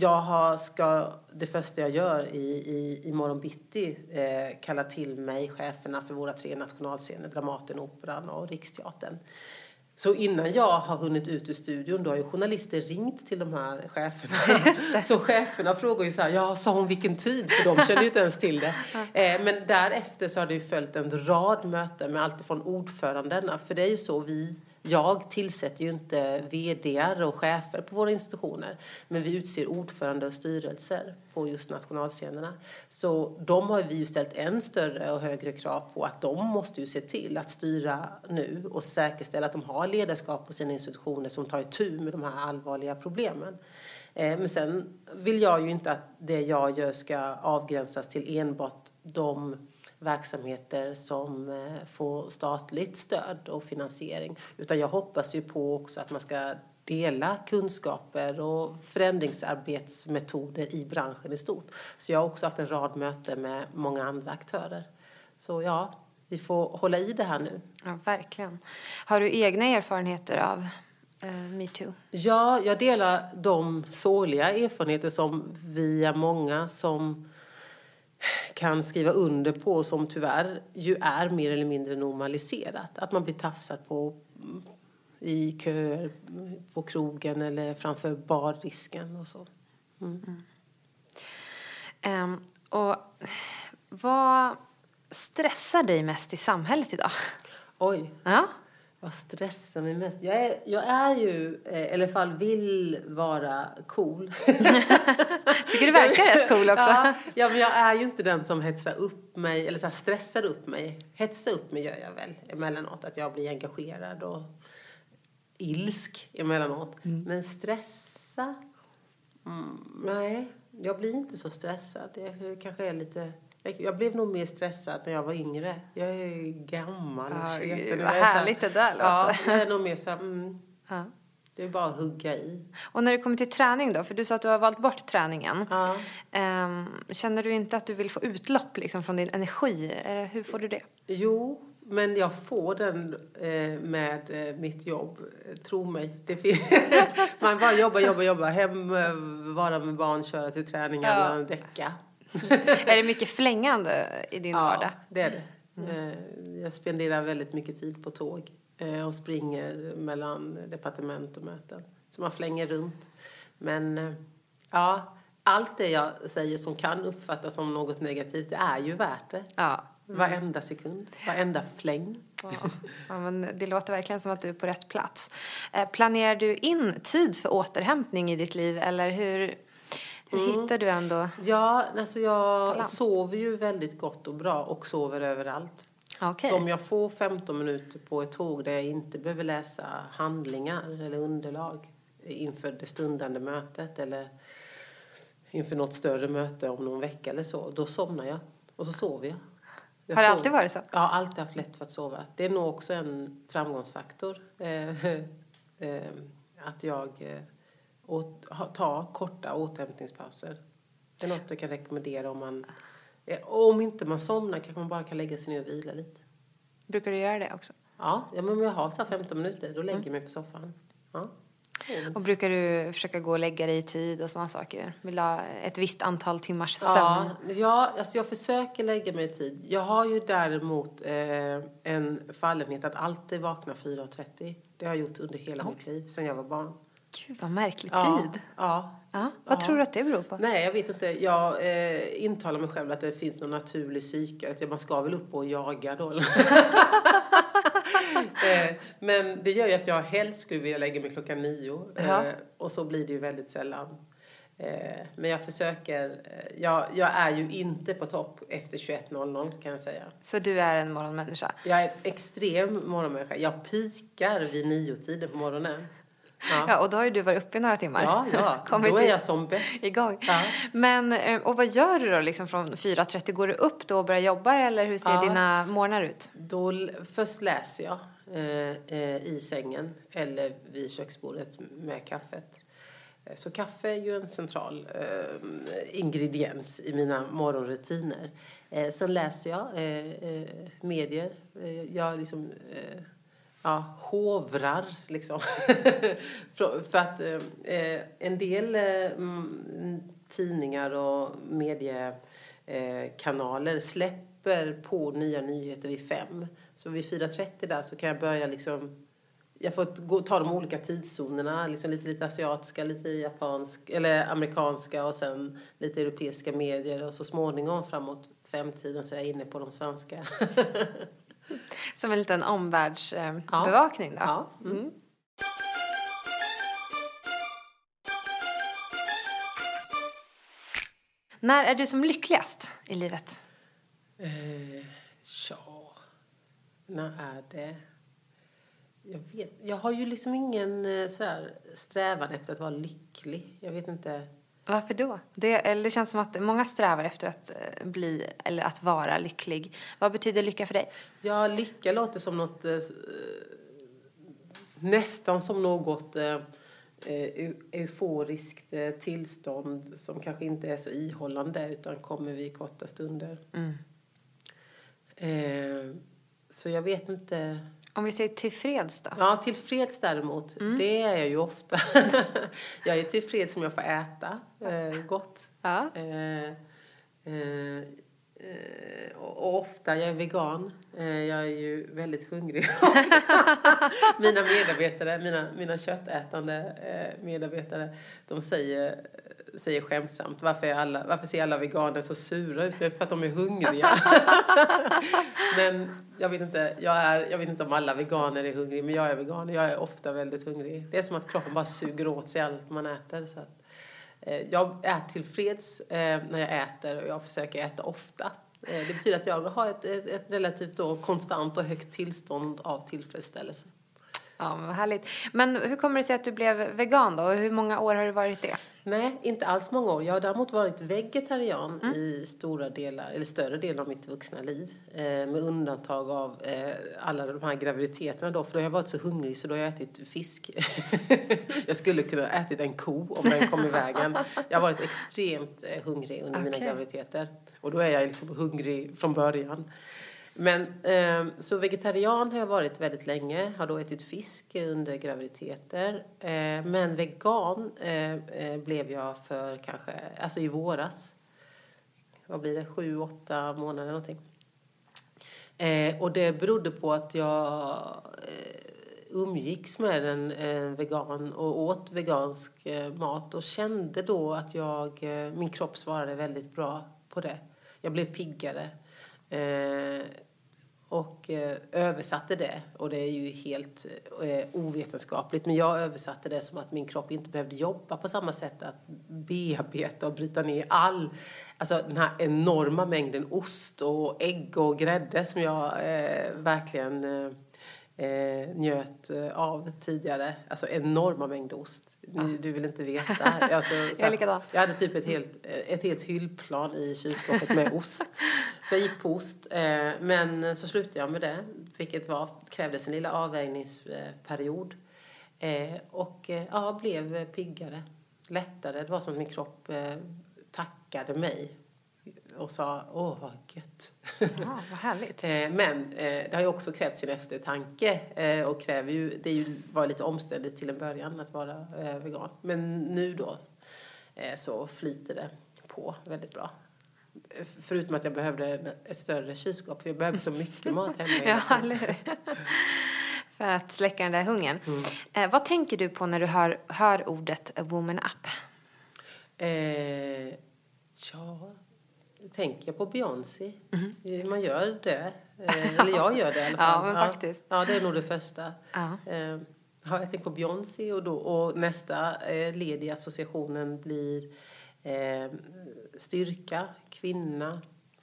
det första jag gör i morgon bitti kalla till mig cheferna för våra 3 nationalscener, Dramaten, Operan och Riksteatern. Så innan jag har hunnit ut ur studion, då har ju journalister ringt till de här cheferna. Så cheferna frågar ju så här, sa hon vilken tid? För de känner ju inte ens till det. Men därefter så har det ju följt en rad möten med allt från ordförandena. För det är ju så jag tillsätter ju inte vd:ar och chefer på våra institutioner. Men vi utser ordförande och styrelser på just nationalscenerna. Så de har vi ju ställt än större och högre krav på att de måste ju se till att styra nu och säkerställa att de har ledarskap på sina institutioner som tar itu med de här allvarliga problemen. Men sen vill jag ju inte att det jag gör ska avgränsas till enbart de verksamheter som får statligt stöd och finansiering. Utan jag hoppas ju på också att man ska dela kunskaper och förändringsarbetsmetoder i branschen i stort. Så jag har också haft en rad möten med många andra aktörer. Så vi får hålla i det här nu. Ja, verkligen. Har du egna erfarenheter av MeToo? Ja, jag delar de sorgliga erfarenheter som vi är många som kan skriva under på, som tyvärr ju är mer eller mindre normaliserat. Att man blir tafsad på i köer på krogen eller framför bardisken och så. Och vad stressar dig mest i samhället idag? Oj. Ja. Vad stressar mig mest? Jag är ju, i alla fall vill vara cool. Tycker du verkar rätt cool också? Ja, men jag är ju inte den som hetsar upp mig, eller så här stressar upp mig. Hetsa upp mig gör jag väl emellanåt, att jag blir engagerad och ilsk emellanåt. Men stressa? Nej, jag blir inte så stressad. Jag kanske är lite... Jag blev nog mer stressad när jag var yngre. Jag är gammal. Vad härligt det där låter. Ja, jag är nog mer så här, Det är bara att hugga i. Och när det kommer till träning då, för du sa att du har valt bort träningen. Ja. Känner du inte att du vill få utlopp liksom, från din energi? Hur får du det? Jo, men jag får den med mitt jobb. Tro mig. Man bara jobba. Hem, vara med barn, köra till träningarna, däcka. Är det mycket flängande i din vardag? Ja, det är det. Jag spenderar väldigt mycket tid på tåg. Och springer mellan departement och möten. Så man flänger runt. Men allt det jag säger som kan uppfattas som något negativt, det är ju värt det. Ja. Varenda sekund, varenda fläng. Ja, men det låter verkligen som att du är på rätt plats. Planerar du in tid för återhämtning i ditt liv? Eller hur hittar du ändå? Ja, alltså jag balans? sover ju väldigt gott och bra och sover överallt. Okay. Så om jag får 15 minuter på ett tåg där jag inte behöver läsa handlingar eller underlag inför det stundande mötet eller inför något större möte om någon vecka eller så, då somnar jag och så sover jag. Har det alltid varit så? Jag har alltid haft lätt för att sova. Det är nog också en framgångsfaktor. Att jag tar korta återhämtningspauser. Det är något jag kan rekommendera om inte man somnar kanske man bara kan lägga sig ner och vila lite. Brukar du göra det också? Ja, men om jag har så 15 minuter, då lägger jag mig på soffan. Ja. Och brukar du försöka gå och lägga dig i tid och sådana saker? Vill du ha ett visst antal timmars sömn? Ja, alltså jag försöker lägga mig i tid. Jag har ju däremot en fallenhet att alltid vakna 4:30. Det har jag gjort under hela mitt liv, sedan jag var barn. Gud, vad märklig tid. Ja. Vad tror du att det beror på? Nej, jag vet inte. Jag intalar mig själv att det finns någon naturlig psyke. Att man ska väl upp och jaga då. Men det gör ju att jag helst skulle vilja lägga mig 9:00. Och så blir det ju väldigt sällan. Men jag försöker. Jag är ju inte på topp efter 21:00 kan jag säga. Så du är en morgonmänniska? Jag är en extrem morgonmänniska. Jag pikar vid 9-tiden på morgonen. Ja, och då har ju du varit uppe i några timmar. Ja. Då är jag som bäst. Igång. Ja. Men, och vad gör du då liksom från 4:30? Går du upp då och börjar jobba eller hur ser dina morgnar ut? Först läser jag i sängen eller vid köksbordet med kaffet. Så kaffe är ju en central ingrediens i mina morgonrutiner. Sen läser jag medier. Jag liksom... hovrar liksom. För att en del tidningar och mediekanaler släpper på nya nyheter vid 5. Så vid 4:30 där så kan jag börja liksom... Jag får ta de olika tidszonerna, liksom lite asiatiska, lite japanska eller amerikanska och sen lite europeiska medier och så småningom framåt 5-tiden så är jag inne på de svenska. Som en liten omvärldsbevakning då. Ja. När är du som lyckligast i livet? När är det? Jag har ju liksom ingen sådär strävan efter att vara lycklig. Jag vet inte. Varför då? Det känns som att många strävar efter att bli eller att vara lycklig. Vad betyder lycka för dig? Ja, lycka låter som något nästan som något euforiskt tillstånd som kanske inte är så ihållande utan kommer vid korta stunder. Så jag vet inte. Om vi säger tillfreds då? Ja, tillfreds däremot. Det är jag ju ofta. Jag är tillfreds som jag får äta gott. Ja. Och ofta, jag är vegan. Jag är ju väldigt hungrig. Mina medarbetare, mina köttätande medarbetare, de säger skämtsamt, varför ser alla veganer så sura ut? För att de är hungriga. Men jag vet inte om alla veganer är hungriga, men jag är vegan. Jag är ofta väldigt hungrig. Det är som att kroppen bara suger åt sig allt man äter. Så att, jag är tillfreds när jag äter och jag försöker äta ofta. Det betyder att jag har ett relativt konstant och högt tillstånd av tillfredsställelse. Ja, men vad härligt. Men hur kommer det sig att du blev vegan då? Och hur många år har du varit det? Nej, inte alls många år. Jag har däremot varit vegetarian i större delen av mitt vuxna liv. Med undantag av alla de här graviditeterna då. För då har jag varit så hungrig så då har jag ätit fisk. Jag skulle kunna ha ätit en ko om den kom i vägen. Jag har varit extremt hungrig under mina graviditeter. Och då är jag liksom hungrig från början. Men så vegetarian har jag varit väldigt länge. Har då ätit fisk under graviditeter. Men vegan blev jag för kanske, alltså i våras. Vad blir det? 7-8 månader någonting. Och det berodde på att jag umgicks med en vegan och åt vegansk mat. Och kände då att min kropp svarade väldigt bra på det. Jag blev piggare. Och översatte det. Och det är ju helt ovetenskapligt. Men jag översatte det som att min kropp inte behövde jobba på samma sätt. Att bearbeta och bryta ner alltså den här enorma mängden ost och ägg och grädde som jag verkligen njöt av tidigare. Alltså enorma mängder ost. Du vill inte veta. Alltså, jag hade typ ett helt hyllplan i kylskåpet med ost. Så jag gick på ost. Men så slutade jag med det. Vilket krävdes en lilla avvägningsperiod. Och blev piggare. Lättare. Det var som att min kropp tackade mig. Och sa, vad gött. Ja, vad härligt. Men det har ju också krävt sin eftertanke. Och var lite omständigt till en början att vara vegan. Men nu då så flyter det på väldigt bra. Förutom att jag behövde ett större kylskåp. För jag behövde så mycket mat hemma. Ja, eller för att släcka den där hungern. Vad tänker du på när du hör ordet Woman Up? Tänker jag på Beyoncé. Man gör det. Eller jag gör det i alla fall. Ja, men faktiskt. Ja, det är nog det första. Ja. Jag tänker på Beyoncé och nästa led i associationen blir styrka, kvinna,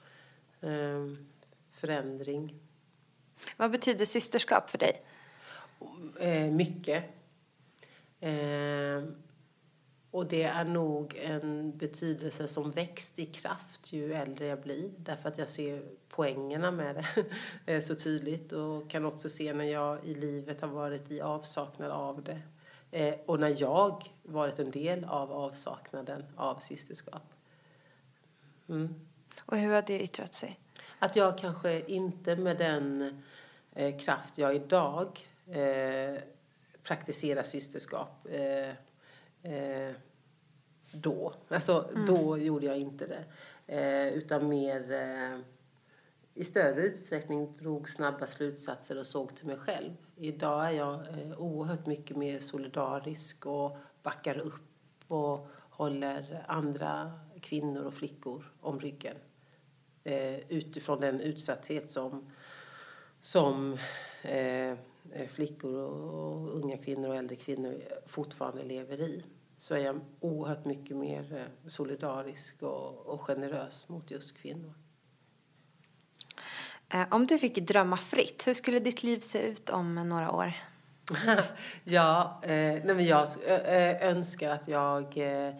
förändring. Vad betyder systerskap för dig? Mycket. Och det är nog en betydelse som växt i kraft ju äldre jag blir. Därför att jag ser poängerna med det så tydligt. Och kan också se när jag i livet har varit i avsaknad av det. Och när jag varit en del av avsaknaden av systerskap. Och hur har det yttrat sig? Att jag kanske inte med den kraft jag idag praktiserar systerskap då. Alltså då gjorde jag inte det. Utan mer i större utsträckning drog snabba slutsatser och såg till mig själv. Idag är jag oerhört mycket mer solidarisk och backar upp och håller andra kvinnor och flickor om ryggen. Utifrån den utsatthet som flickor och unga kvinnor och äldre kvinnor fortfarande lever i. Så är jag oerhört mycket mer solidarisk och generös mot just kvinnor. Om du fick drömma fritt, hur skulle ditt liv se ut om några år? Ja, men jag önskar att jag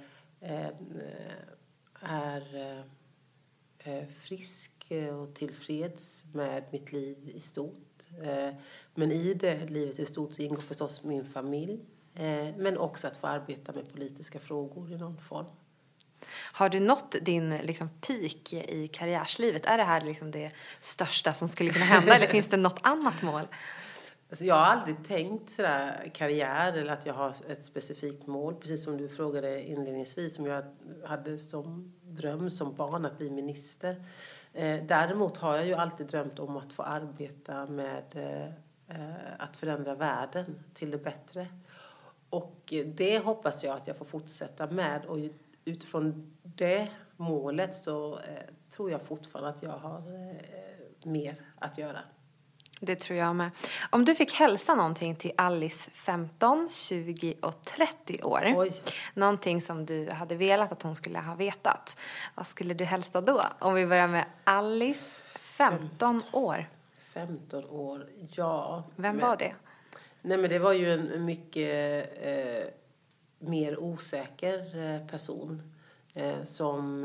är frisk och tillfreds med mitt liv i stort. Men i det livet i stort så ingår förstås min familj. Men också att få arbeta med politiska frågor i någon form. Har du nått din peak i karriärslivet? Är det här det största som skulle kunna hända? Eller finns det något annat mål? Alltså jag har aldrig tänkt sådär karriär eller att jag har ett specifikt mål. Precis som du frågade inledningsvis, som jag hade som dröm som barn att bli minister. Däremot har jag ju alltid drömt om att få arbeta med att förändra världen till det bättre. Och det hoppas jag att jag får fortsätta med. Och utifrån det målet så tror jag fortfarande att jag har mer att göra. Det tror jag med. Om du fick hälsa någonting till Alice 15, 20 och 30 år. Oj. Någonting som du hade velat att hon skulle ha vetat. Vad skulle du hälsa då? Om vi börjar med Alice 15 år. 15 år, ja. Vem var det? Nej, men det var ju en mycket mer osäker person som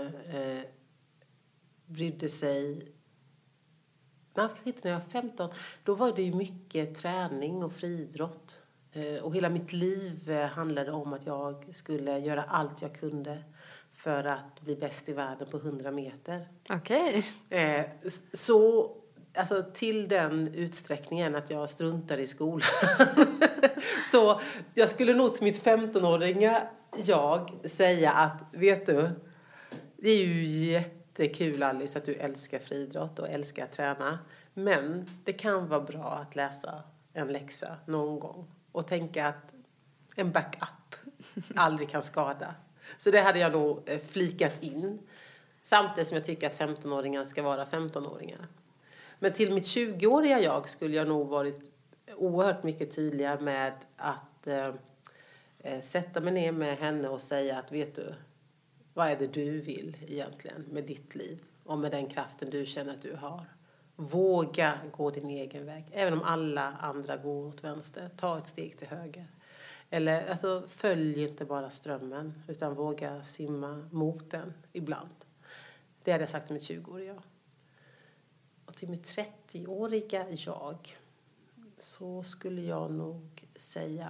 brydde sig. Men inte när jag var 15. Då var det ju mycket träning och friidrott. Och hela mitt liv handlade om att jag skulle göra allt jag kunde för att bli bäst i världen på 100 meter. Okej. Så alltså, till den utsträckningen att jag struntade i skolan. Så jag skulle nog till mitt 15-åriga jag säga att, vet du, det är ju jättekul, Alice, att du älskar friidrott och älskar att träna. Men det kan vara bra att läsa en läxa någon gång. Och tänka att en backup aldrig kan skada. Så det hade jag nog flikat in. Samtidigt som jag tycker att 15-åringar ska vara 15-åringar. Men till mitt 20-åriga jag skulle jag nog varit oerhört mycket tydligare med att sätta mig ner med henne och säga att, vet du, vad är det du vill egentligen med ditt liv? Och med den kraften du känner att du har. Våga gå din egen väg. Även om alla andra går åt vänster. Ta ett steg till höger. Eller alltså, följ inte bara strömmen. Utan våga simma mot den ibland. Det hade jag sagt till mitt 20-åriga jag. Och till mitt 30-åriga jag. Så skulle jag nog säga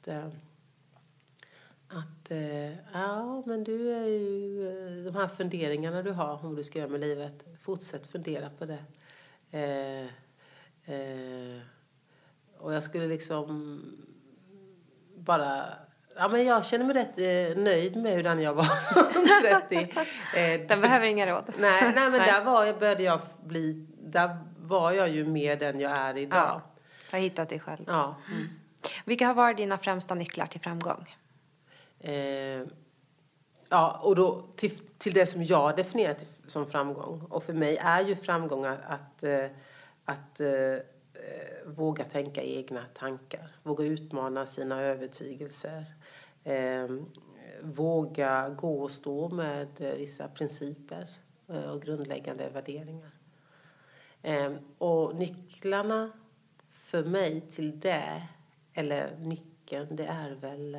att ja, men du är ju de här funderingarna du har om vad du ska göra med livet. Fortsätt fundera på det. Och jag skulle liksom bara, ja, men jag känner mig rätt nöjd med hur den jag var som 30. Den behöver inga råd. Nej, men där var jag ju mer den jag är idag. Ja, du har hittat dig själv. Ja. Mm. Vilka har varit dina främsta nycklar till framgång? Ja, och då till det som jag definierar som framgång. Och för mig är ju framgång att våga tänka egna tankar. Våga utmana sina övertygelser. Våga gå och stå med vissa principer och grundläggande värderingar. Och nycklarna för mig till det, eller nyckeln, det är väl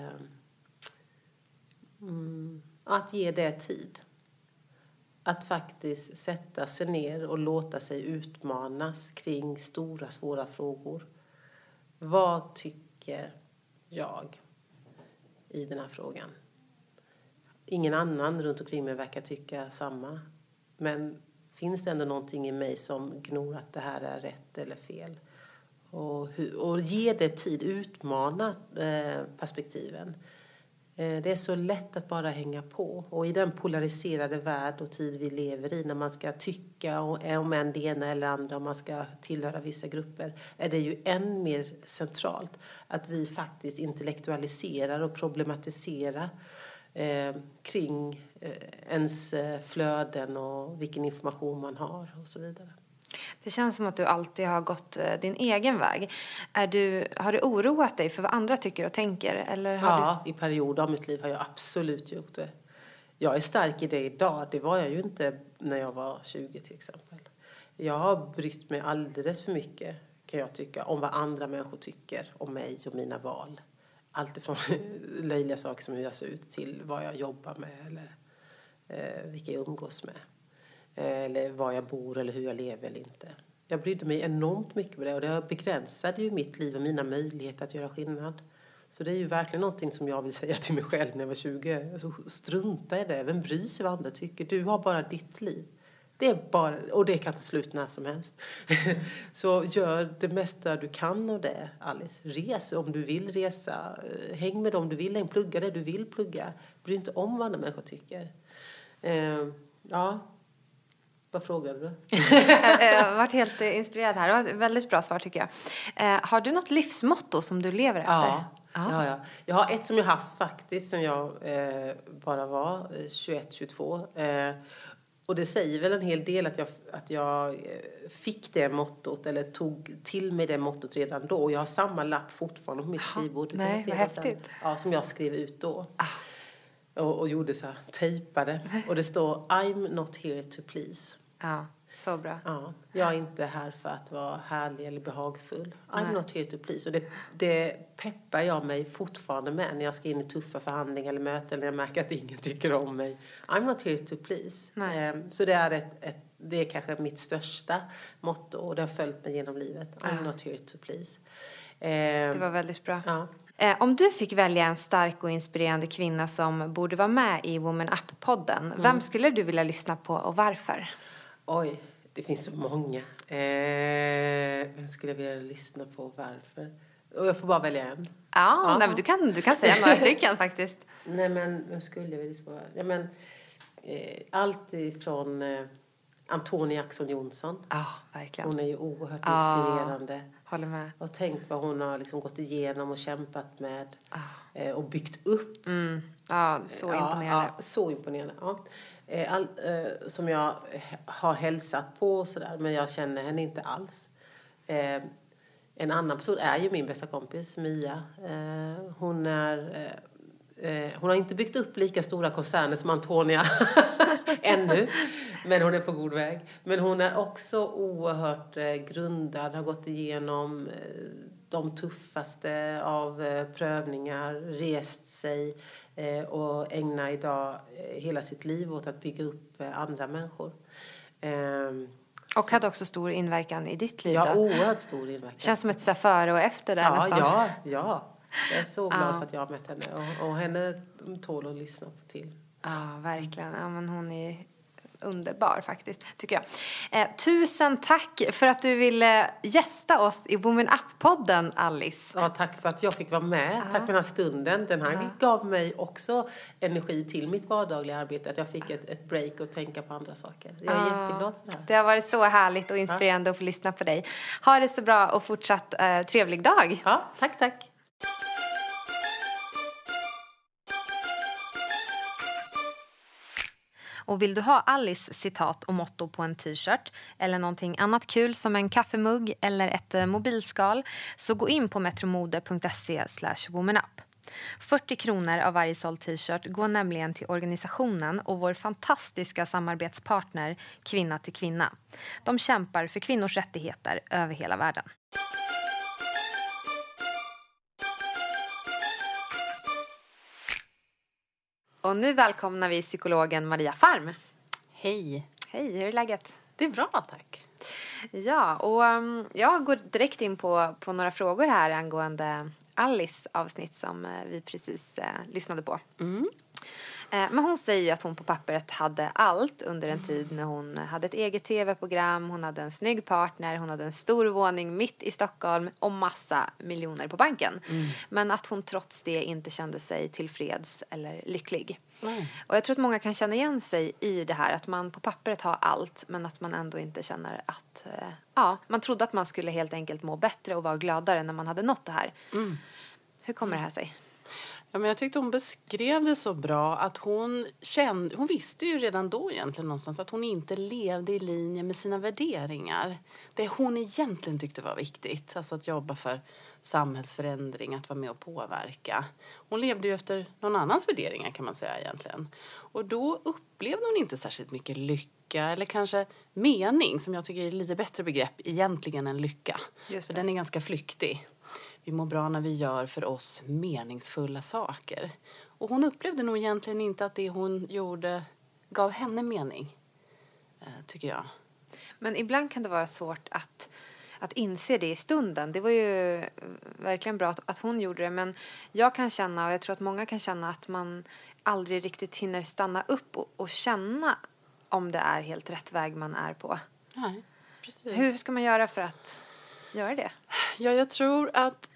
att ge det tid. Att faktiskt sätta sig ner och låta sig utmanas kring stora, svåra frågor. Vad tycker jag i den här frågan? Ingen annan runt omkring mig verkar tycka samma. Men finns det ändå någonting i mig som gnor att det här är rätt eller fel? Och ge det tid, utmana perspektiven. Det är så lätt att bara hänga på. Och i den polariserade värld och tid vi lever i, när man ska tycka om en det ena eller andra, om man ska tillhöra vissa grupper, är det ju än mer centralt att vi faktiskt intellektualiserar och problematiserar kring ens flöden och vilken information man har och så vidare. Det känns som att du alltid har gått din egen väg. Har du oroat dig för vad andra tycker och tänker? Eller i perioder av mitt liv har jag absolut gjort det. Jag är stark i det idag. Det var jag ju inte när jag var 20 till exempel. Jag har brytt mig alldeles för mycket, kan jag tycka, om vad andra människor tycker om mig och mina val. Allt ifrån löjliga saker som hur jag ser ut till vad jag jobbar med eller vilka jag umgås med. Eller var jag bor eller hur jag lever eller inte. Jag brydde mig enormt mycket med det. Och det begränsade ju mitt liv och mina möjligheter att göra skillnad. Så det är ju verkligen någonting som jag vill säga till mig själv när jag var 20. Alltså, strunta i det. Vem bryr sig vad andra tycker? Du har bara ditt liv. Det är bara, och det kan ta slut när som helst. Så gör det mesta du kan av det, Alice. Res om du vill resa. Häng med dem du vill. Plugga det du vill plugga. Bry inte om vad andra människor tycker. Ja. Vad frågade du? Jag har varit helt inspirerad här. Det var ett väldigt bra svar tycker jag. Har du något livsmotto som du lever efter? Ja. Jag har ett som jag haft faktiskt sen jag bara var 21-22. Och det säger väl en hel del att jag fick det mottot eller tog till mig det mottot redan då. Och jag har samma lapp fortfarande på mitt skrivbord. Nej, vad häftigt. Som jag skrev ut då. Och gjorde så här, tejpade. Och det står I'm not here to please. Ja. Så bra. Ja, jag är inte här för att vara härlig eller behagfull. I'm not here to please. Och det peppar jag mig fortfarande med när jag ska in i tuffa förhandlingar eller möten. När jag märker att ingen tycker om mig. I'm not here to please. Så det är det är kanske mitt största motto. Och det har följt mig genom livet. I'm not here to please. Det var väldigt bra. Ja. Om du fick välja en stark och inspirerande kvinna som borde vara med i Woman Up-podden. Vem skulle du vilja lyssna på och varför? Oj, det finns så många. Vem skulle jag vilja lyssna på och varför? Och jag får bara välja en. Ja. Nej, men du kan säga några stycken faktiskt. Nej, men vem skulle jag vilja lyssna på? Ja, men, allt ifrån Antonia Ax:son Johnson. Ja, verkligen. Hon är ju oerhört inspirerande. Håller med. Och tänk vad hon har liksom gått igenom och kämpat med. Och byggt upp. Ja, så imponerande. Ja, så imponerande. Ja. Som jag har hälsat på och sådär. Men jag känner henne inte alls. En annan person är ju min bästa kompis, Mia. Hon har inte byggt upp lika stora koncerner som Antonia ännu. Men hon är på god väg. Men hon är också oerhört grundad. Har gått igenom de tuffaste av prövningar. Rest sig och ägnar idag hela sitt liv åt att bygga upp andra människor. Och hade också stor inverkan i ditt liv. Ja, oerhört stor inverkan. Känns som ett före och efter där nästan. Ja. Jag är så glad för att jag har mött henne. Och henne tål att lyssna till. Ja, verkligen. Ja, men hon är underbar faktiskt, tycker jag. Tusen tack för att du ville gästa oss i Woman Up-podden, Alice. Ja, tack för att jag fick vara med. Tack för den här stunden. Den här gav mig också energi till mitt vardagliga arbete. Att jag fick ett break och tänka på andra saker. Jag är jätteglad för det här. Det har varit så härligt och inspirerande att få lyssna på dig. Ha det så bra och fortsatt trevlig dag. Ja, tack. Och vill du ha Alice citat och motto på en t-shirt eller någonting annat kul som en kaffemugg eller ett mobilskal, så gå in på metromode.se/womanup. 40 kronor av varje såld t-shirt går nämligen till organisationen och vår fantastiska samarbetspartner Kvinna till kvinna. De kämpar för kvinnors rättigheter över hela världen. Och nu välkomnar vi psykologen Maria Farm. Hej. Hej, hur är läget? Det är bra, tack. Ja, och jag går direkt in på några frågor här angående Alice avsnitt som vi precis lyssnade på. Men hon säger ju att hon på pappret hade allt under en tid när hon hade ett eget tv-program, hon hade en snygg partner, hon hade en stor våning mitt i Stockholm och massa miljoner på banken. Men att hon trots det inte kände sig tillfreds eller lycklig. Och jag tror att många kan känna igen sig i det här, att man på pappret har allt men att man ändå inte känner att, man trodde att man skulle helt enkelt må bättre och vara gladare när man hade nått det här. Hur kommer det här sig? Ja, men jag tyckte hon beskrev det så bra att hon visste ju redan då egentligen någonstans att hon inte levde i linje med sina värderingar. Det hon egentligen tyckte var viktigt, alltså att jobba för samhällsförändring, att vara med och påverka. Hon levde ju efter någon annans värderingar kan man säga egentligen. Och då upplevde hon inte särskilt mycket lycka eller kanske mening, som jag tycker är ett lite bättre begrepp egentligen än lycka. För den är ganska flyktig. Vi mår bra när vi gör för oss meningsfulla saker. Och hon upplevde nog egentligen inte att det hon gjorde gav henne mening, tycker jag. Men ibland kan det vara svårt att inse det i stunden. Det var ju verkligen bra att hon gjorde det. Men jag kan känna, och jag tror att många kan känna, att man aldrig riktigt hinner stanna upp och känna om det är helt rätt väg man är på. Nej, precis. Hur ska man göra för att göra det? Ja, jag tror att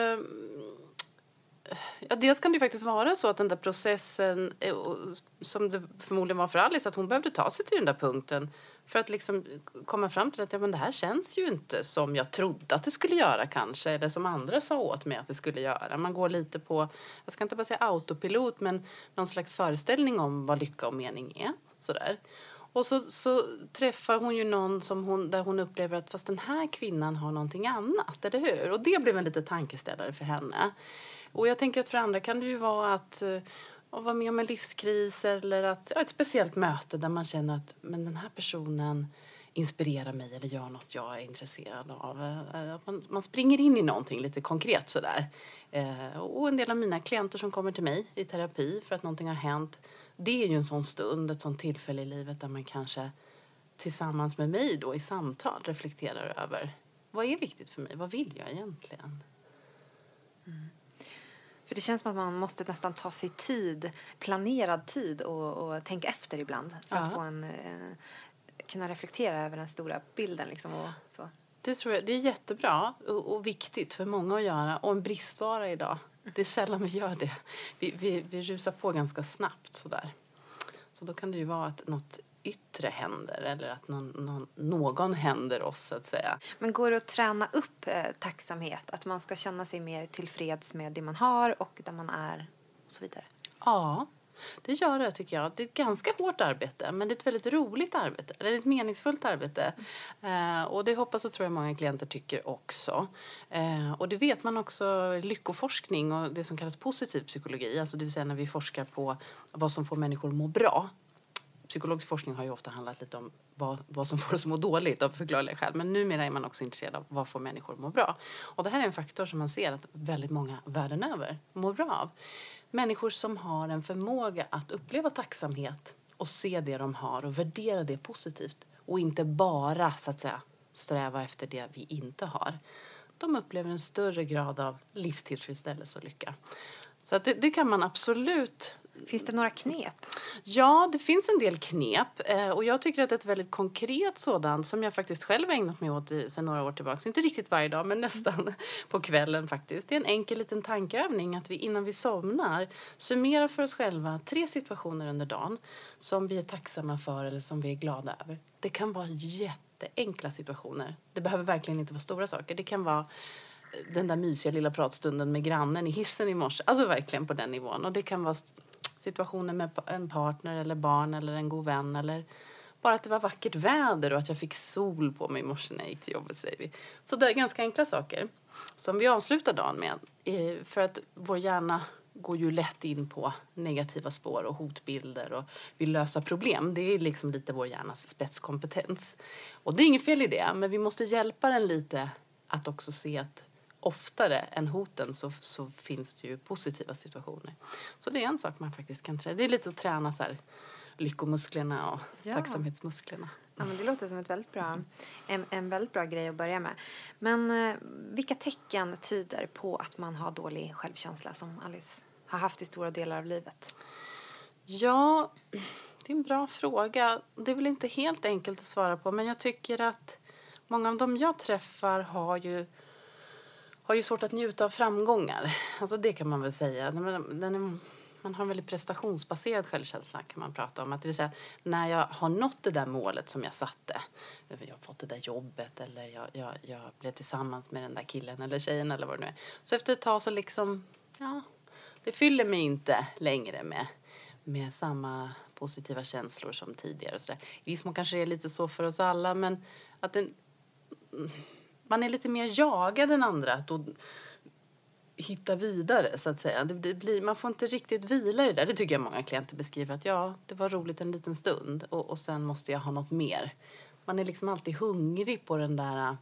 dels kan det faktiskt vara så att den där processen, som det förmodligen var för Alice, att hon behövde ta sig till den där punkten för att liksom komma fram till att men det här känns ju inte som jag trodde att det skulle göra kanske, eller som andra sa åt mig att det skulle göra. Man går lite på, jag ska inte bara säga autopilot, men någon slags föreställning om vad lycka och mening är. Sådär. Och så träffar hon ju någon där hon upplever att fast den här kvinnan har någonting annat, eller hur? Och det blev en lite tankeställare för henne. Och jag tänker att för andra kan det ju vara att vara med om en livskris eller att ett speciellt möte där man känner att men den här personen inspirerar mig eller gör något jag är intresserad av. Man springer in i någonting lite konkret sådär. Och en del av mina klienter som kommer till mig i terapi för att någonting har hänt, det är ju en sån stund, ett sånt tillfälle i livet där man kanske tillsammans med mig då i samtal reflekterar över vad är viktigt för mig, vad vill jag egentligen? För det känns som att man måste nästan ta sig tid, planerad tid och tänka efter ibland för att få kunna reflektera över den stora bilden liksom och så. Det tror jag, det är jättebra och viktigt för många att göra och en bristvara idag. Det är sällan vi gör det. Vi rusar på ganska snabbt sådär. Så då kan det ju vara att något yttre händer eller att någon händer oss så att säga. Men går det att träna upp tacksamhet? Att man ska känna sig mer tillfreds med det man har och där man är och så vidare? Ja, det gör det tycker jag. Det är ett ganska hårt arbete men det är ett väldigt roligt arbete. Eller ett meningsfullt arbete. Och det hoppas och tror jag många klienter tycker också. Och det vet man också lyckoforskning och det som kallas positiv psykologi. Alltså det vill säga när vi forskar på vad som får människor att må bra. Psykologisk forskning har ju ofta handlat lite om vad som får oss att må dåligt av förklarliga skäl. Men numera är man också intresserad av vad får människor att må bra. Och det här är en faktor som man ser att väldigt många världen över mår bra av. Människor som har en förmåga att uppleva tacksamhet och se det de har och värdera det positivt. Och inte bara så att säga sträva efter det vi inte har. De upplever en större grad av livstillfredsställelse och lycka. Så att det kan man absolut. Finns det några knep? Ja, det finns en del knep. Och jag tycker att ett väldigt konkret sådant som jag faktiskt själv har ägnat mig åt sedan några år tillbaka. Inte riktigt varje dag, men nästan på kvällen faktiskt. Det är en enkel liten tankeövning att vi innan vi somnar summerar för oss själva 3 situationer under dagen som vi är tacksamma för eller som vi är glada över. Det kan vara jätteenkla situationer. Det behöver verkligen inte vara stora saker. Det kan vara den där mysiga lilla pratstunden med grannen i hissen i morse. Alltså verkligen på den nivån. Och det kan vara situationer med en partner eller barn eller en god vän eller bara att det var vackert väder och att jag fick sol på mig i morse när jag gick till jobbet, säger vi. Så det är ganska enkla saker som vi avslutar dagen med. För att vår hjärna går ju lätt in på negativa spår och hotbilder och vill lösa problem. Det är liksom lite vår hjärnas spetskompetens. Och det är inget fel i det, men vi måste hjälpa den lite att också se att oftare än hoten så finns det ju positiva situationer. Så det är en sak man faktiskt kan träna. Det är lite att träna så här lyckomusklerna och tacksamhetsmusklerna. Ja, men det låter som ett väldigt bra, en väldigt bra grej att börja med. Men vilka tecken tyder på att man har dålig självkänsla som Alice har haft i stora delar av livet? Ja, det är en bra fråga. Det är väl inte helt enkelt att svara på. Men jag tycker att många av dem jag träffar har ju svårt att njuta av framgångar. Alltså det kan man väl säga. Man har en väldigt prestationsbaserad självkänsla kan man prata om. Att det vill säga, när jag har nått det där målet som jag satte. Jag har fått det där jobbet eller jag blev tillsammans med den där killen eller tjejen eller vad det nu är. Så efter ett tag så liksom, det fyller mig inte längre med samma positiva känslor som tidigare. Och så där. I viss mån kanske det är lite så för oss alla, men att man är lite mer jagad än andra att då hitta vidare så att säga. Man får inte riktigt vila i det där. Det tycker jag många klienter beskriver att det var roligt en liten stund och sen måste jag ha något mer. Man är liksom alltid hungrig på den där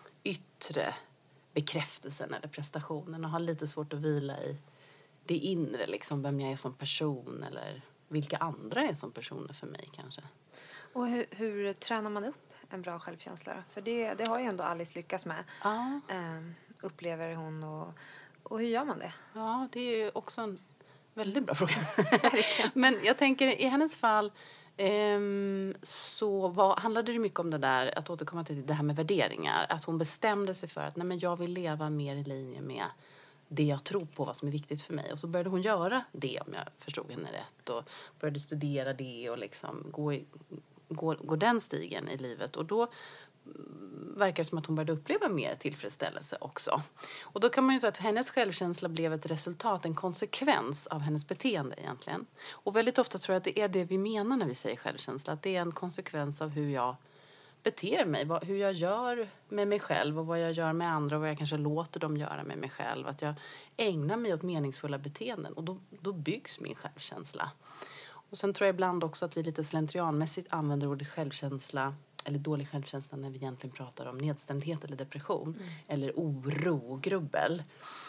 yttre bekräftelsen eller prestationen och har lite svårt att vila i det inre, liksom vem jag är som person eller vilka andra är som personer för mig kanske. Och hur tränar man upp en bra självkänsla? För det har ju ändå Alice lyckats med. Ja. Upplever hon och hur gör man det? Ja, det är ju också en väldigt bra fråga. Men jag tänker i hennes fall handlade det mycket om det där, att återkomma till det här med värderingar. Att hon bestämde sig för att jag vill leva mer i linje med det jag tror på, vad som är viktigt för mig. Och så började hon göra det, om jag förstod henne rätt. Och började studera det och liksom gå den stigen i livet. Och då verkar det som att hon började uppleva mer tillfredsställelse också. Och då kan man ju säga att hennes självkänsla blev ett resultat, en konsekvens av hennes beteende egentligen. Och väldigt ofta tror jag att det är det vi menar när vi säger självkänsla. Att det är en konsekvens av hur jag beter mig, hur jag gör med mig själv och vad jag gör med andra och vad jag kanske låter dem göra med mig själv. Att jag ägnar mig åt meningsfulla beteenden och då byggs min självkänsla. Och sen tror jag ibland också att vi lite slentrianmässigt använder ordet självkänsla eller dålig självkänsla när vi egentligen pratar om nedstämdhet eller depression. Eller oro och grubbel.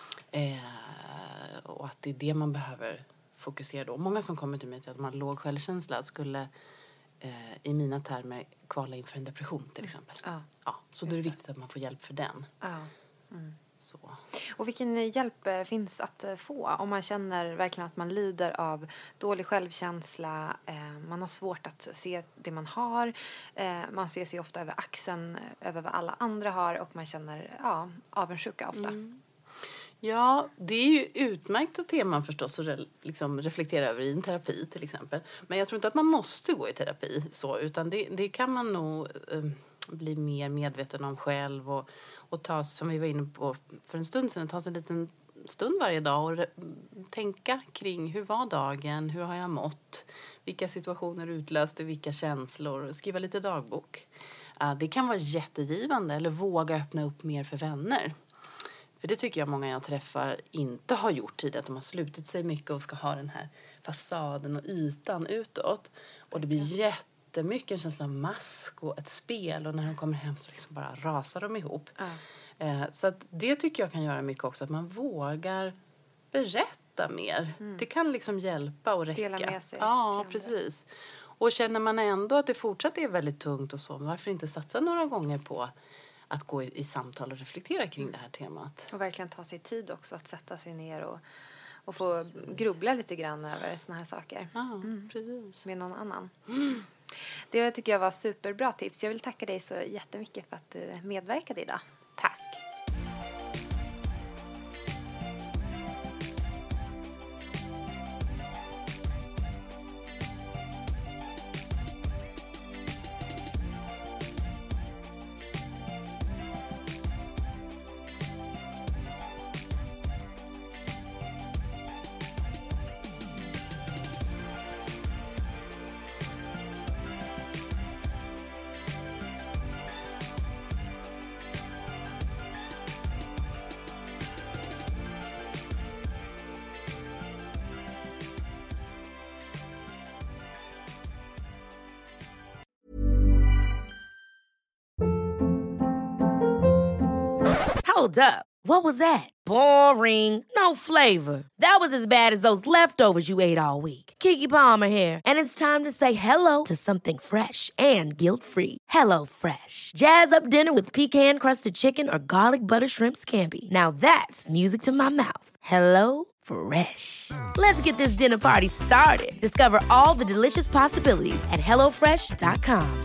Och att det är det man behöver fokusera då. Många som kommer till mig säger att de har låg självkänsla skulle i mina termer kvala inför en depression till exempel. Så då är det viktigt att man får hjälp för den. Så. Och vilken hjälp finns att få om man känner verkligen att man lider av dålig självkänsla, man har svårt att se det man har, man ser sig ofta över axeln över vad alla andra har och man känner avundsjuka ofta. Ja, det är ju utmärkta teman förstås att liksom reflektera över i en terapi till exempel. Men jag tror inte att man måste gå i terapi så, utan det kan man nog bli mer medveten om själv och ta, som vi var inne på för en stund sedan, ta en liten stund varje dag och tänka kring hur var dagen, hur har jag mått, vilka situationer utlöste vilka känslor, skriva lite dagbok. Det kan vara jättegivande, eller våga öppna upp mer för vänner. För det tycker jag många jag träffar inte har gjort tidigare. Att de har slutit sig mycket och ska ha den här fasaden och ytan utåt. Och det blir jättemycket en känsla av mask och ett spel. Och när de kommer hem så liksom bara rasar de ihop. Så att det tycker jag kan göra mycket också. Att man vågar berätta mer. Det kan liksom hjälpa och räcka. Dela med sig. Ja, precis. Och känner man ändå att det fortsatt är väldigt tungt och så. Varför inte satsa några gånger på att gå i samtal och reflektera kring det här temat. Och verkligen ta sig tid också att sätta sig ner och få grubbla lite grann över såna här saker. Ja, precis. Med någon annan. Det tycker jag var superbra tips. Jag vill tacka dig så jättemycket för att du medverkade idag. Tack. Hold up. What was that? Boring. No flavor. That was as bad as those leftovers you ate all week. Keke Palmer here, and it's time to say hello to something fresh and guilt-free. Hello Fresh. Jazz up dinner with pecan-crusted chicken or garlic butter shrimp scampi. Now that's music to my mouth. Hello Fresh. Let's get this dinner party started. Discover all the delicious possibilities at hellofresh.com.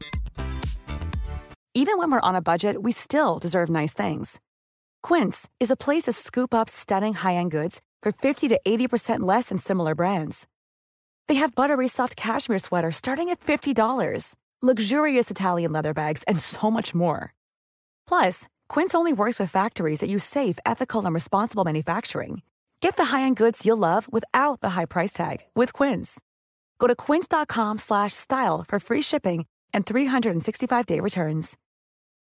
Even when we're on a budget, we still deserve nice things. Quince is a place to scoop up stunning high-end goods for 50 to 80% less than similar brands. They have buttery soft cashmere sweaters starting at $50, luxurious Italian leather bags, and so much more. Plus, Quince only works with factories that use safe, ethical, and responsible manufacturing. Get the high-end goods you'll love without the high price tag with Quince. Go to quince.com/style for free shipping and 365-day returns.